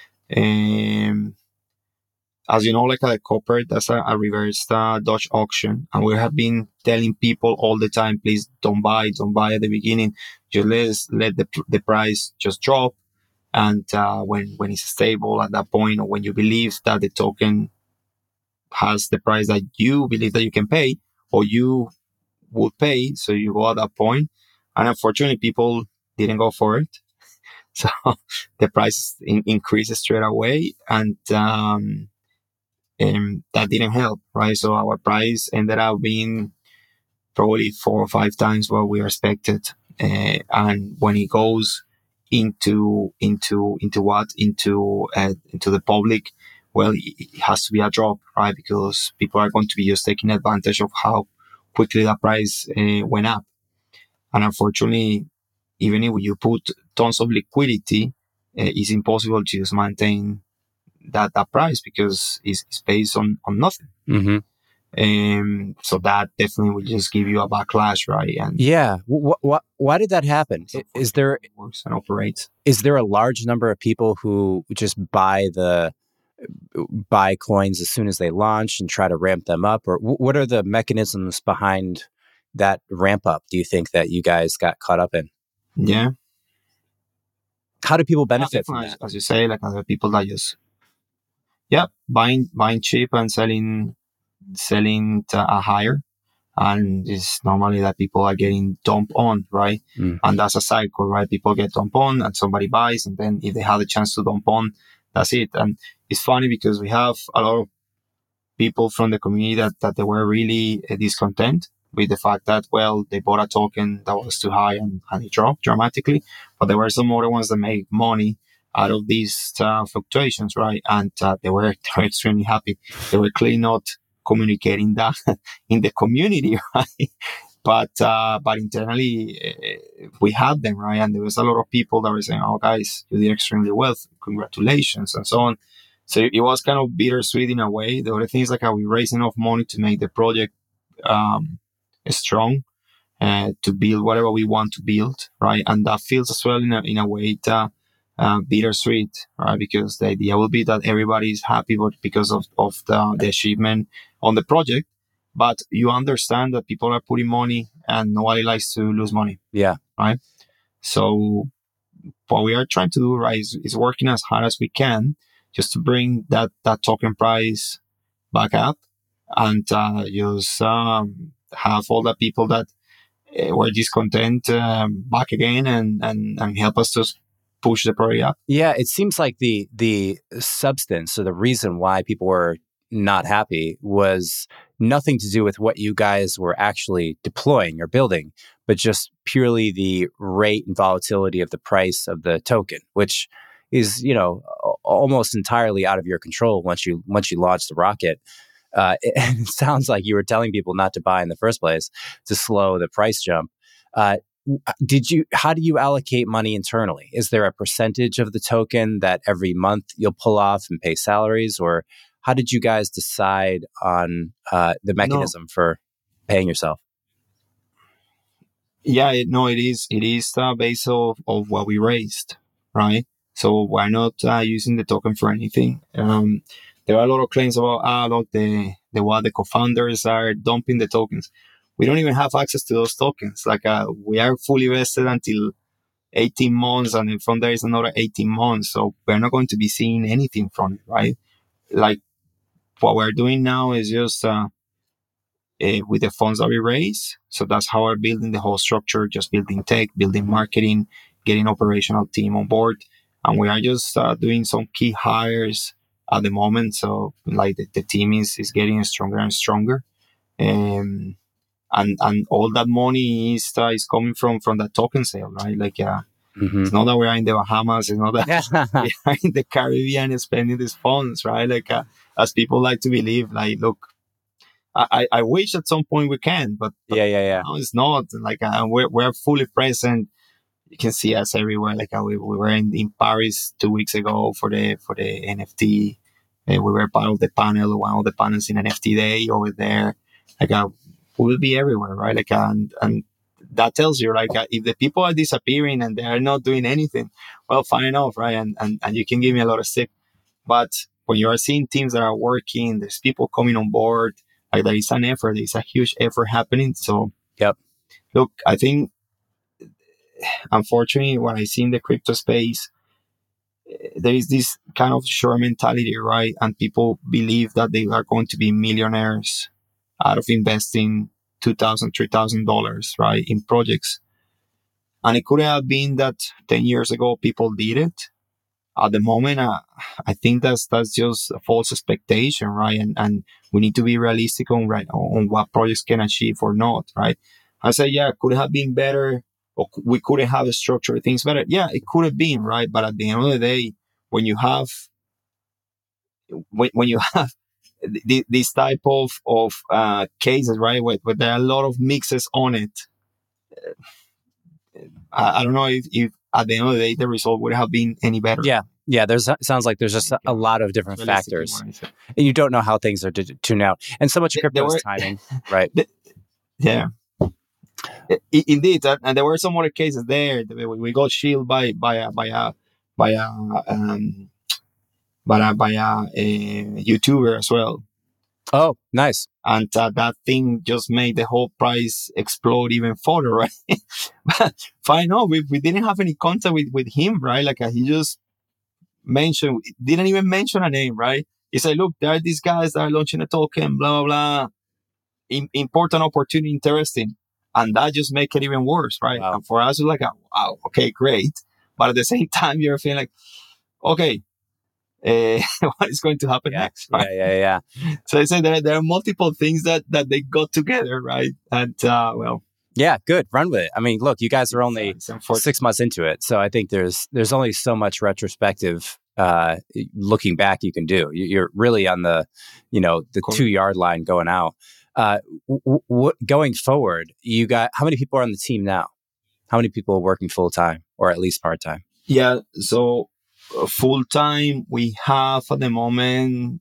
Um, as you know, like a corporate, that's a, a reverse uh, Dutch auction. And we have been telling people all the time, please don't buy, don't buy at the beginning. Just let, let the, the price just drop. And uh, when, when it's stable at that point, or when you believe that the token has the price that you believe that you can pay, or you would pay, so you go at that point. And unfortunately, people didn't go for it. So the price in, increases straight away. And, um, and that didn't help, right? So our price ended up being probably four or five times what we expected. Uh, and when it goes into, into, into what? Into, uh, into the public, well, it has to be a drop, right? Because people are going to be just taking advantage of how quickly the price uh, went up. And unfortunately, even if you put tons of liquidity, uh, it's impossible to just maintain that, that price because it's, it's based on, on nothing. Mm-hmm. Um, so that definitely will just give you a backlash, right? And yeah, wh- wh- why did that happen? Is there works and operates? Is there a large number of people who just buy the buy coins as soon as they launch and try to ramp them up, or w- what are the mechanisms behind that ramp up? Do you think that you guys got caught up in? Yeah. How do people benefit yeah, from as, that? As you say, like other people that just, yeah, buying buying cheap and selling selling to a higher, and it's normally that people are getting dumped on, right? Mm. And that's a cycle, right? People get dumped on, and somebody buys, and then if they have the chance to dump on, that's it. And it's funny because we have a lot of people from the community that that they were really uh, discontent with the fact that, well, they bought a token that was too high and, and it dropped dramatically. But there were some other ones that made money out of these uh, fluctuations, right? And uh, they, were, they were extremely happy. They were clearly not communicating that in the community, right? But uh, but internally, uh, we had them, right? And there was a lot of people that were saying, oh, guys, you did extremely well. Congratulations, and so on. So it was kind of bittersweet in a way. The other thing is like how we raised enough money to make the project um, strong, uh, to build whatever we want to build, right? And that feels as well in a, in a way that, uh, bittersweet, right? Because the idea will be that everybody is happy, but because of, of the, the achievement on the project. But you understand that people are putting money and nobody likes to lose money. Yeah. Right? So what we are trying to do, right, is, is working as hard as we can just to bring that, that token price back up and, uh, just, um, have all the people that uh, were discontent um, back again and, and, and help us to push the project up. Yeah, it seems like the the substance or the reason why people were not happy was nothing to do with what you guys were actually deploying or building, but just purely the rate and volatility of the price of the token, which is, you know, almost entirely out of your control once you once you launch the rocket. Uh, it, it sounds like you were telling people not to buy in the first place to slow the price jump. Uh, did you? How do you allocate money internally? Is there a percentage of the token that every month you'll pull off and pay salaries, or how did you guys decide on uh, the mechanism no. for paying yourself? Yeah, it, no, it is. It is uh, based of, of what we raised, right? So we're not uh, using the token for anything. Um, There are a lot of claims about, ah, look, the, the what the co-founders are dumping the tokens. we don't even have access to those tokens. Like uh, we are fully vested until eighteen months, and then from there is another eighteen months. So we're not going to be seeing anything from it, right? Like what we're doing now is just uh, uh, with the funds that we raise. So that's how we're building the whole structure, just building tech, building marketing, getting operational team on board. And we are just uh, doing some key hires at the moment. So like the, the team is, is getting stronger and stronger. Um, and, and all that money is, uh, is coming from, from that token sale, right? Like, uh, Mm-hmm. it's not that we are in the Bahamas. It's not that we are in the Caribbean spending these funds, right? Like, uh, as people like to believe, like, look, I, I wish at some point we can, but, but yeah, yeah, yeah. no, it's not. Like, uh, we're, we're fully present. You can see us everywhere. Like, uh, we, we were in, in Paris two weeks ago for the, for the N F T. Uh, we were part of the panel, one of the panels in N F T Day over there. Like, uh, we will be everywhere, right? Like, uh, and, and, that tells you, like, uh, if the people are disappearing and they are not doing anything, well, fine enough, right? And, and and you can give me a lot of stick. But when you are seeing teams that are working, there's people coming on board, like there is an effort, there is a huge effort happening. So, yep. Look, I think, unfortunately, what I see in the crypto space, there is this kind of short mentality, right? And people believe that they are going to be millionaires out of investing two thousand dollars, three thousand dollars, right, in projects. And it could have been that ten years ago people did it. At the moment, uh, I think that's that's just a false expectation, right? And and we need to be realistic on right on what projects can achieve or not, right? I say, yeah, could have been better, or we could have structured things better. Yeah, it could have been, right? But at the end of the day, when you have when when you have this type of of uh, cases, right, where, where there are a lot of mixes on it. I, I don't know if, if at the end of the day the result would have been any better. Yeah, yeah. There's sounds like there's just a, a lot of different factors, and you don't know how things are to tune out. And so much of crypto is timing, right? The, yeah, indeed. And there were some other cases there. We got shielded by by a by a by a um, by a, by a, a YouTuber as well. Oh, nice. And uh, that thing just made the whole price explode even further, right? But fine, no, we, we didn't have any contact with, with him, right? Like uh, he just mentioned, didn't even mention a name, right? He said, look, there are these guys that are launching a token, blah, blah, blah. In, important opportunity, interesting. And that just make it even worse, right? Wow. And for us, it's like, wow, okay, great. But at the same time, you're feeling like, okay, Uh, what is going to happen yeah, next? Right? Yeah, yeah, yeah. So I say there, there are multiple things that, that they got together, right? And uh, well, yeah, good. Run with it. I mean, look, you guys are only six months into it, so I think there's there's only so much retrospective uh, looking back you can do. You're really on the, you know, the cool. two yard line going out. Uh, w- w- going forward, you got how many people are on the team now? How many people are working full time or at least part time? Yeah, so. Uh, full time, we have at the moment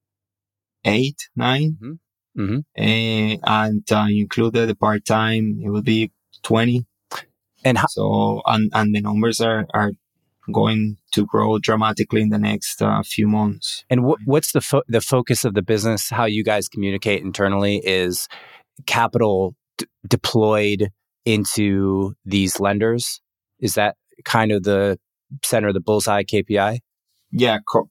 eight, nine, mm-hmm. Mm-hmm. Uh, and uh, included the part time, it will be twenty. And how- so, and and the numbers are are going to grow dramatically in the next uh, few months. And w- what's the fo- the focus of the business? How you guys communicate internally is capital d- deployed into these lenders. Is that kind of the center of the bullseye K P I? Yeah, co-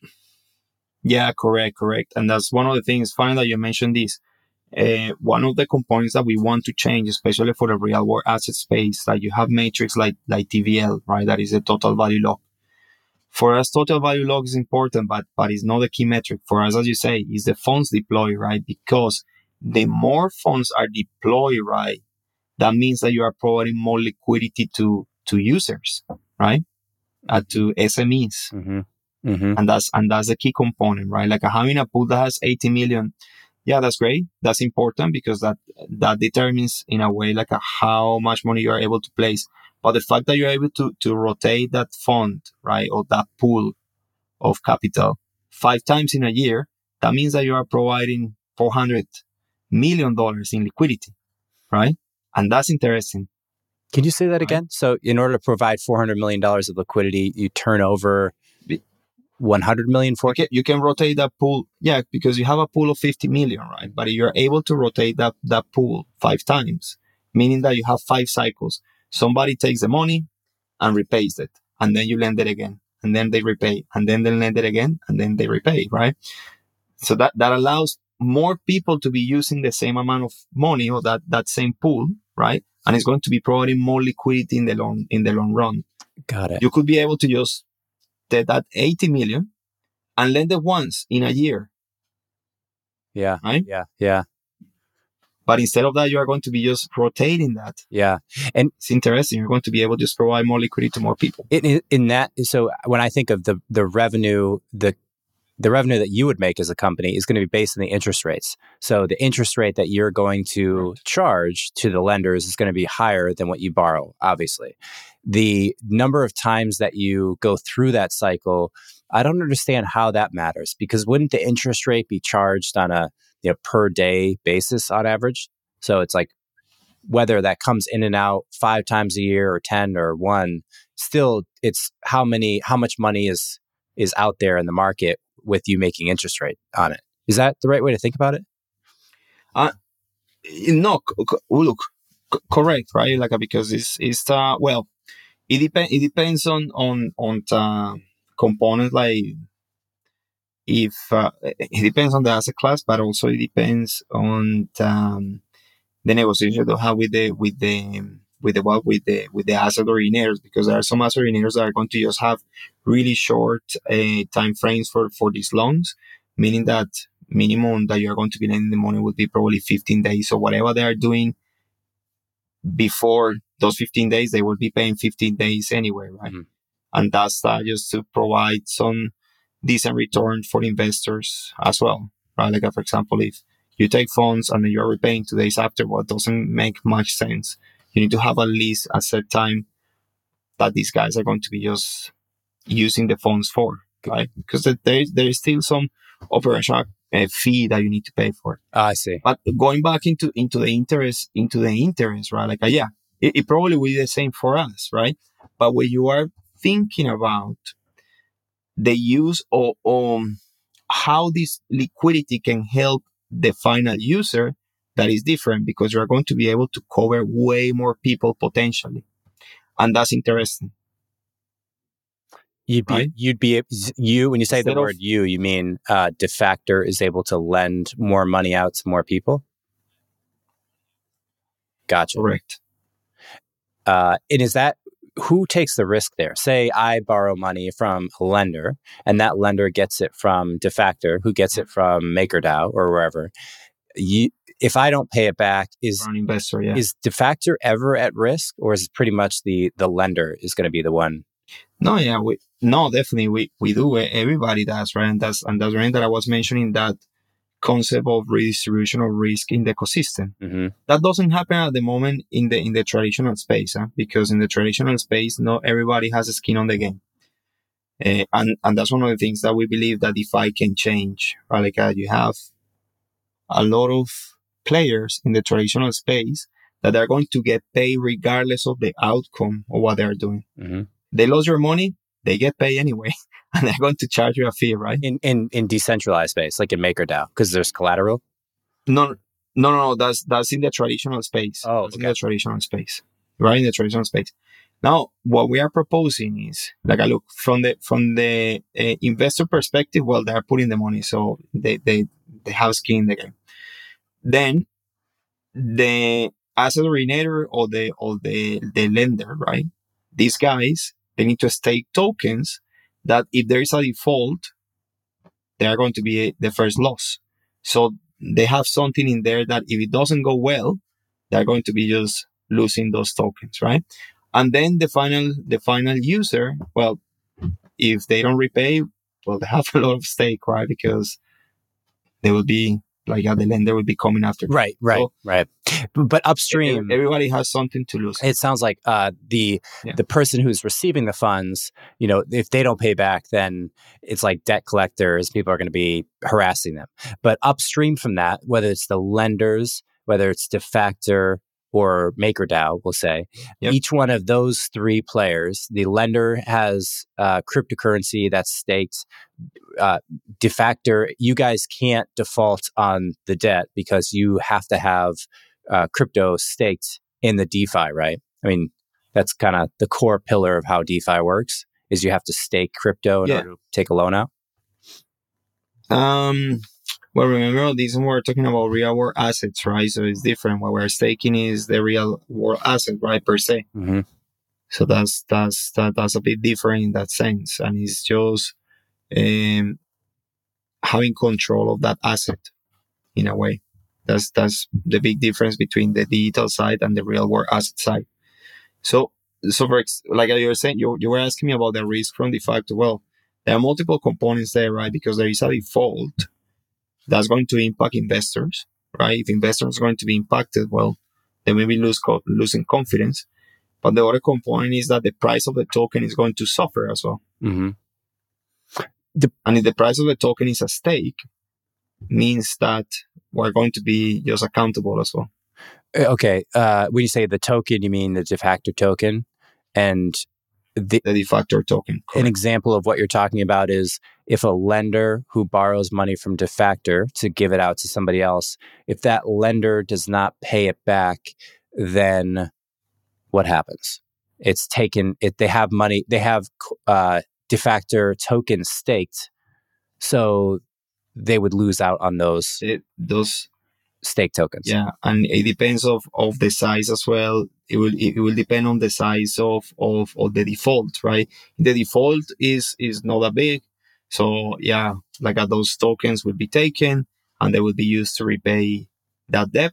yeah, correct, correct. And that's one of the things. Funny that you mentioned this. Uh, one of the components that we want to change, especially for the real world asset space, that you have metrics like like T V L, right? That is the total value lock. For us, total value lock is important, but but it's not the key metric. For us, as you say, is the funds deployed, right? Because the more funds are deployed, right, that means that you are providing more liquidity to to users, right? Uh, to S M Es. Mm-hmm. Mm-hmm. And that's, and that's the key component, right? Like uh, having a pool that has eighty million. Yeah, that's great. That's important because that, that determines in a way, like uh, how much money you are able to place. But the fact that you're able to, to rotate that fund, right? Or that pool of capital five times in a year, that means that you are providing four hundred million dollars in liquidity, right? And that's interesting. Can you say that again? So in order to provide four hundred million dollars of liquidity, you turn over one hundred million for you can, you can rotate that pool. Yeah, because you have a pool of fifty million, right? But you're able to rotate that, that pool five times, meaning that you have five cycles. Somebody takes the money and repays it, and then you lend it again, and then they repay, and then they lend it again, and then they repay, right? So that, that allows more people to be using the same amount of money or that, that same pool, right? And it's going to be providing more liquidity in the long, in the long run. Got it. You could be able to just take that eighty million and lend it once in a year. Yeah. Right? Yeah. Yeah. But instead of that, you are going to be just rotating that. Yeah. And it's interesting. You're going to be able to just provide more liquidity to more people. In, in that, so when I think of the, the revenue, the the revenue that you would make as a company is going to be based on the interest rates. So the interest rate that you're going to right. charge to the lenders is going to be higher than what you borrow, obviously. The number of times that you go through that cycle, I don't understand how that matters, because wouldn't the interest rate be charged on a you know per day basis on average? So it's like whether that comes in and out five times a year or ten or one, still it's how many how much money is is out there in the market with you making interest rate on it. Is that the right way to think about it? Uh, no, c- look, c- correct, right? Like, because it's, it's, uh, well, it depends, it depends on, on, on, uh, components, like if, uh, it depends on the asset class, but also it depends on, um, the negotiation you have with the, with the, with the what with the with the asset originators, because there are some asset originators that are going to just have really short uh, time frames for for these loans, meaning that minimum that you are going to be lending the money would be probably fifteen days. So whatever they are doing before those fifteen days, they will be paying fifteen days anyway, right? Mm-hmm. And that's uh, just to provide some decent return for investors as well, right? Like uh, for example, if you take funds and then you're repaying two days after, what doesn't make much sense. You need to have at least a set time that these guys are going to be just using the funds for, right? Because there, there is still some operational uh, fee that you need to pay for. Oh, I see. But going back into, into the interest, into the interest, right? Like, uh, yeah, it, it probably will be the same for us, right? But when you are thinking about the use of um, how this liquidity can help the final user, that is different, because you are going to be able to cover way more people potentially. And that's interesting. You'd be, right? you'd be, you, when you say Instead the word of, you, you mean uh, Defactor is able to lend more money out to more people? Gotcha. Correct. Uh, and is that, who takes the risk there? Say I borrow money from a lender, and that lender gets it from Defactor, who gets it from MakerDAO or wherever. You, if I don't pay it back, is an investor, yeah. is Defactor ever at risk, or is it pretty much the the lender is going to be the one? No, yeah, we no, definitely we we do. Everybody does, right? And that's and that's right that I was mentioning that concept of redistribution of risk in the ecosystem. Mm-hmm. That doesn't happen at the moment in the in the traditional space, huh? Because in the traditional space, not everybody has a skin on the game, uh, and and that's one of the things that we believe that DeFi can change. Right? Like uh, you have a lot of players in the traditional space that are going to get paid regardless of the outcome of what they're doing. Mm-hmm. They lost your money, they get paid anyway, and they're going to charge you a fee, right? In in, in decentralized space, like in MakerDAO, because there's collateral? No, no, no, no, that's that's in the traditional space. Oh, that's okay. in the traditional space, right? In the traditional space. Now, what we are proposing is, like, I look from the from the uh, investor perspective. Well, they are putting the money, so they they they have skin in the game. Then the asset originator or the or the the lender, right? These guys, they need to stake tokens that if there is a default, they are going to be a, the first loss. So they have something in there that if it doesn't go well, they're going to be just losing those tokens, right? And then the final the final user, well, if they don't repay, well, they have a lot of stake, right? Because they will be like yeah, the lender will be coming after them. Right, right, so, right. But upstream, everybody has something to lose. It sounds like uh, the yeah. the person who's receiving the funds, you know, if they don't pay back, then it's like debt collectors. People are going to be harassing them. But upstream from that, whether it's the lenders, whether it's Defactor, or MakerDAO, we'll say, Yep. each one of those three players, the lender has uh, cryptocurrency that's staked. Uh, Defactor, you guys can't default on the debt because you have to have uh, crypto staked in the DeFi, right? I mean, that's kind of the core pillar of how DeFi works, is you have to stake crypto in Yeah. order to take a loan out. Um, well, remember, this we're talking about real world assets, right? So it's different. What we're staking is the real world asset, right, per se. Mm-hmm. So that's that's that, that's a bit different in that sense, and it's just um, having control of that asset in a way. That's that's the big difference between the digital side and the real world asset side. So, so for ex- like you were saying, you you were asking me about the risk from Defactor. Well, there are multiple components there, right? Because there is a default that's going to impact investors, right? If investors are going to be impacted, well, they may be lose co- losing confidence. But the other component is that the price of the token is going to suffer as well. Mm-hmm. And if the price of the token is at stake, means that we're going to be just accountable as well. Okay. Uh, when you say the token, you mean the Defactor token, and the, The Defactor token. an Correct. example of what you're talking about is if a lender who borrows money from Defactor to give it out to somebody else, if that lender does not pay it back, then what happens? It's taken. It they have money. They have uh, Defactor tokens staked, so they would lose out on those It, those, stake tokens. yeah, and it depends of, of the size as well. It will it will depend on the size of, of, of the default, right? The default is is not that big, so yeah, like uh, those tokens will be taken and they will be used to repay that debt.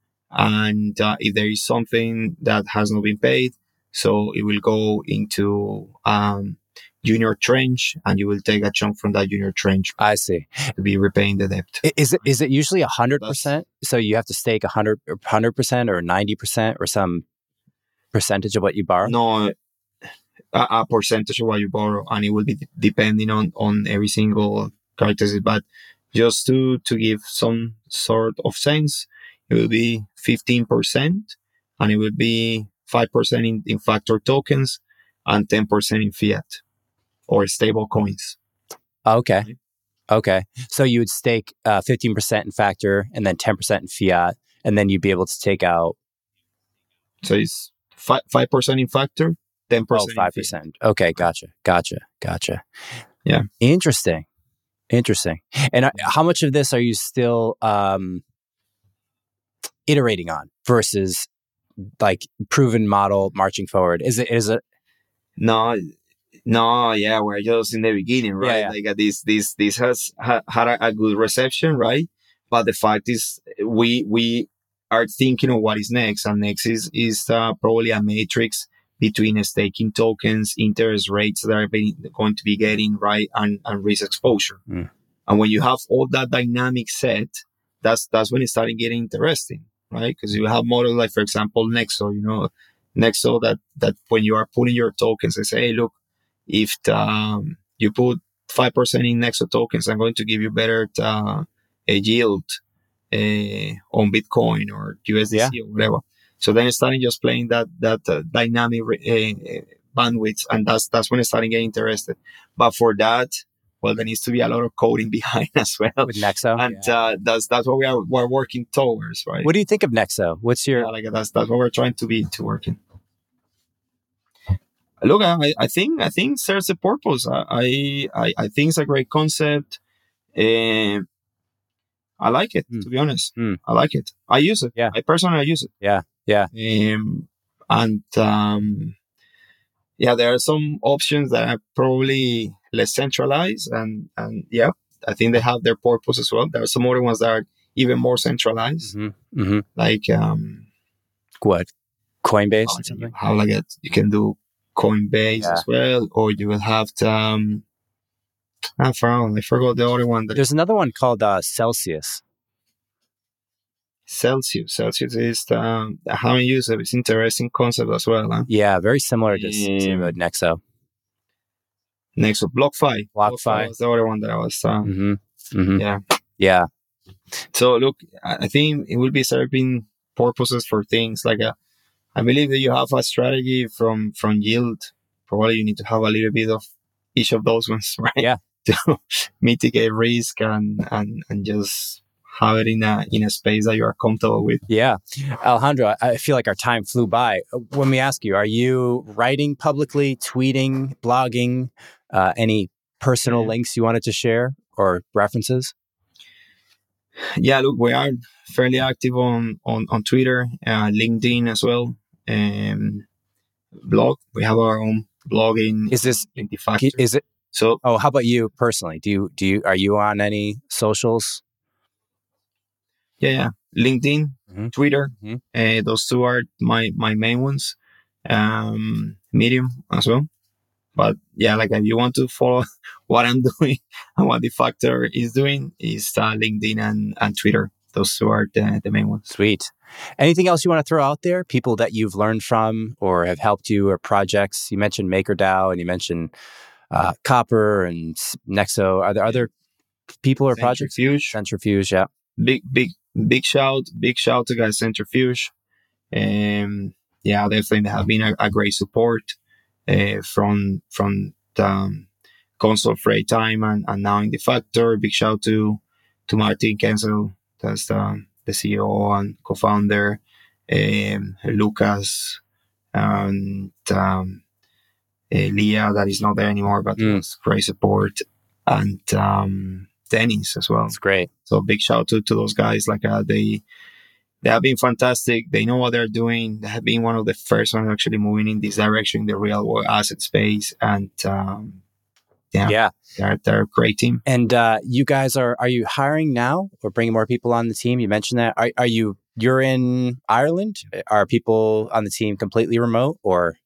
And uh, if there is something that has not been paid, so it will go into um, junior tranche, and you will take a chunk from that junior tranche I see. to be repaying the debt. I- Is it is it usually a hundred That's- percent? So you have to stake a hundred hundred percent or ninety percent or some percentage of what you borrow? No, a, a percentage of what you borrow, and it will be depending on on every single characteristic. But just to to give some sort of sense, it will be fifteen percent, and it will be five percent in, in factor tokens and ten percent in fiat or stable coins. Okay. Okay. So you would stake uh, fifteen percent in Factor and then ten percent in fiat, and then you'd be able to take out So it's fi- five percent in factor, ten oh, percent in five fiat. percent. Okay. Gotcha. Gotcha. Gotcha. Yeah. Interesting. Interesting. And uh, how much of this are you still um, iterating on versus like proven model marching forward? Is it, is it, No, no, yeah, we're just in the beginning, right? yeah. Like uh, this, this, this has ha- had a, a good reception, right? But the fact is, we we are thinking of what is next, and next is is uh, probably a matrix between staking tokens, interest rates that are being, going to be getting, right, and and risk exposure. Mm. And when you have all that dynamic set, that's that's when it's starting getting interesting, right? Because you have models like, for example, Nexo, you know, Nexo that that when you are putting your tokens, they say, hey, look, if um, you put five percent in Nexo tokens, I'm going to give you better uh, a yield uh, on Bitcoin or U S D C Yeah. or whatever. So then it's starting just playing that that uh, dynamic uh, bandwidth, and that's that's when it's starting getting interested. But for that, well, there needs to be a lot of coding behind as well, with Nexo? and Yeah. uh, that's that's what we are we're working towards, right? What do you think of Nexo? What's your, Yeah, like that's that's what we're trying to be to working. Look, I, I think I think serves a purpose. I I I think it's a great concept. Um, I like it, Mm. to be honest. Mm. I like it. I use it. Yeah. I personally use it. Yeah. Yeah. Um, and um, yeah, there are some options that are probably less centralized, and and yeah, I think they have their purpose as well. There are some other ones that are even more centralized, mm-hmm. Mm-hmm. like um, what? Coinbase how or something? how like it, you can do Coinbase Yeah. as well, or you will have to, um, I forgot, I forgot the other one that There's another one called uh, Celsius. Celsius. Celsius is, um, I haven't used it. It's interesting concept as well. Huh? Yeah, very similar to, to Um, uh, Nexo. Next to BlockFi. BlockFi. was the other one that I was, uh, Mm-hmm. Mm-hmm. yeah. Yeah. So look, I I think it will be serving purposes for things. Like a, I believe that you have a strategy from from yield. Probably you need to have a little bit of each of those ones, right? Yeah. To mitigate risk and and and just have it in a in a space that you are comfortable with. Yeah. Alejandro, I feel like our time flew by. When we ask you, are you writing publicly, tweeting, blogging, uh, any personal Yeah. links you wanted to share or references? Yeah, look, we are fairly active on on, on Twitter, uh, LinkedIn as well. Um, blog. We have our own blog in Is this, in DeFactor. is it, So oh, how about you personally? Do you, do you, are you on any socials? yeah, yeah. LinkedIn, Mhm. Twitter, Mhm. uh, those two are my my main ones. Um, Medium as well. But yeah, like if you want to follow what I'm doing and what DeFactor is doing, is uh, LinkedIn and, and Twitter. Those two are the, the main ones. Sweet. Anything else you want to throw out there? People that you've learned from or have helped you, or projects? You mentioned MakerDAO and you mentioned uh, Copper and Nexo. Are there other people or projects? Centrifuge. Centrifuge, yeah. Big, big, big shout. Big shout to guys Centrifuge. Um, yeah, definitely they have been a, a great support uh, from from the um, console freight time and, and now in DeFactor. Big shout to to Martin Kensel, that's the, the C E O and co-founder, um, Lucas, and um, uh, Leah, that is not there anymore, but Mm. was great support, and um, Dennis as well. That's great. So big shout to, to those guys. Like uh, they they have been fantastic. They know what they're doing. They have been one of the first ones actually moving in this direction, in the real world asset space. And um, yeah, Yeah. they're, they're a great team. And uh, you guys are, are you hiring now or bringing more people on the team? You mentioned that. Are, are you, you're in Ireland? Are people on the team completely remote or?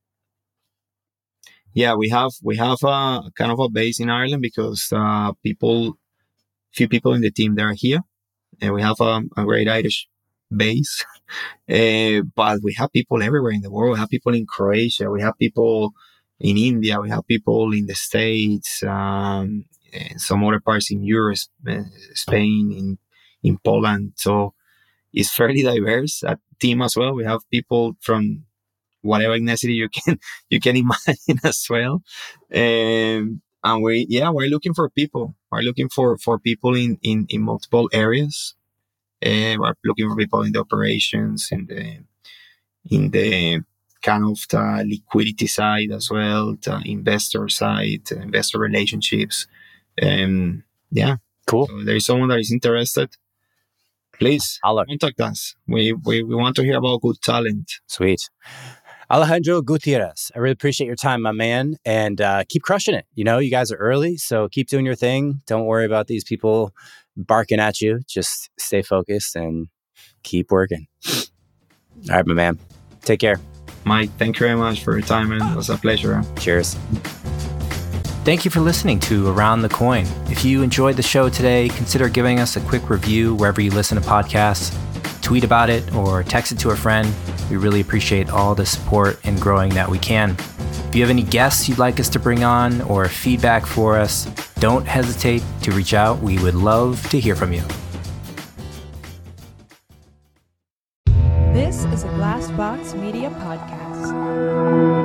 Yeah, we have we have a kind of a base in Ireland because uh, people, few people in the team, they're here. And we have a, a great Irish base. uh, but we have people everywhere in the world. We have people in Croatia. We have people in India. We have people in the States, um, and some other parts in Europe, uh, Spain, in in Poland. So it's fairly diverse. That team as well. We have people from whatever ethnicity you can you can imagine as well. Um, and we yeah we're looking for people. We're looking for for people in in, in multiple areas. Uh, we're looking for people in the operations, in the in the kind of the liquidity side as well, the investor side, the investor relationships. Um, yeah, Cool. So there is someone that is interested. Please Holla. contact us. We, we we want to hear about good talent. Sweet. Alejandro Gutierrez, I really appreciate your time, my man, and uh, keep crushing it. You know, you guys are early, so keep doing your thing. Don't worry about these people barking at you. Just stay focused and keep working. All right, my man. Take care. Mike, thank you very much for your time, and it was a pleasure. Cheers. Thank you for listening to Around the Coin. If you enjoyed the show today, consider giving us a quick review wherever you listen to podcasts. Tweet about it or text it to a friend. We really appreciate all the support in growing that we can. If you have any guests you'd like us to bring on or feedback for us, don't hesitate to reach out. We would love to hear from you. This is a Glassbox Media podcast.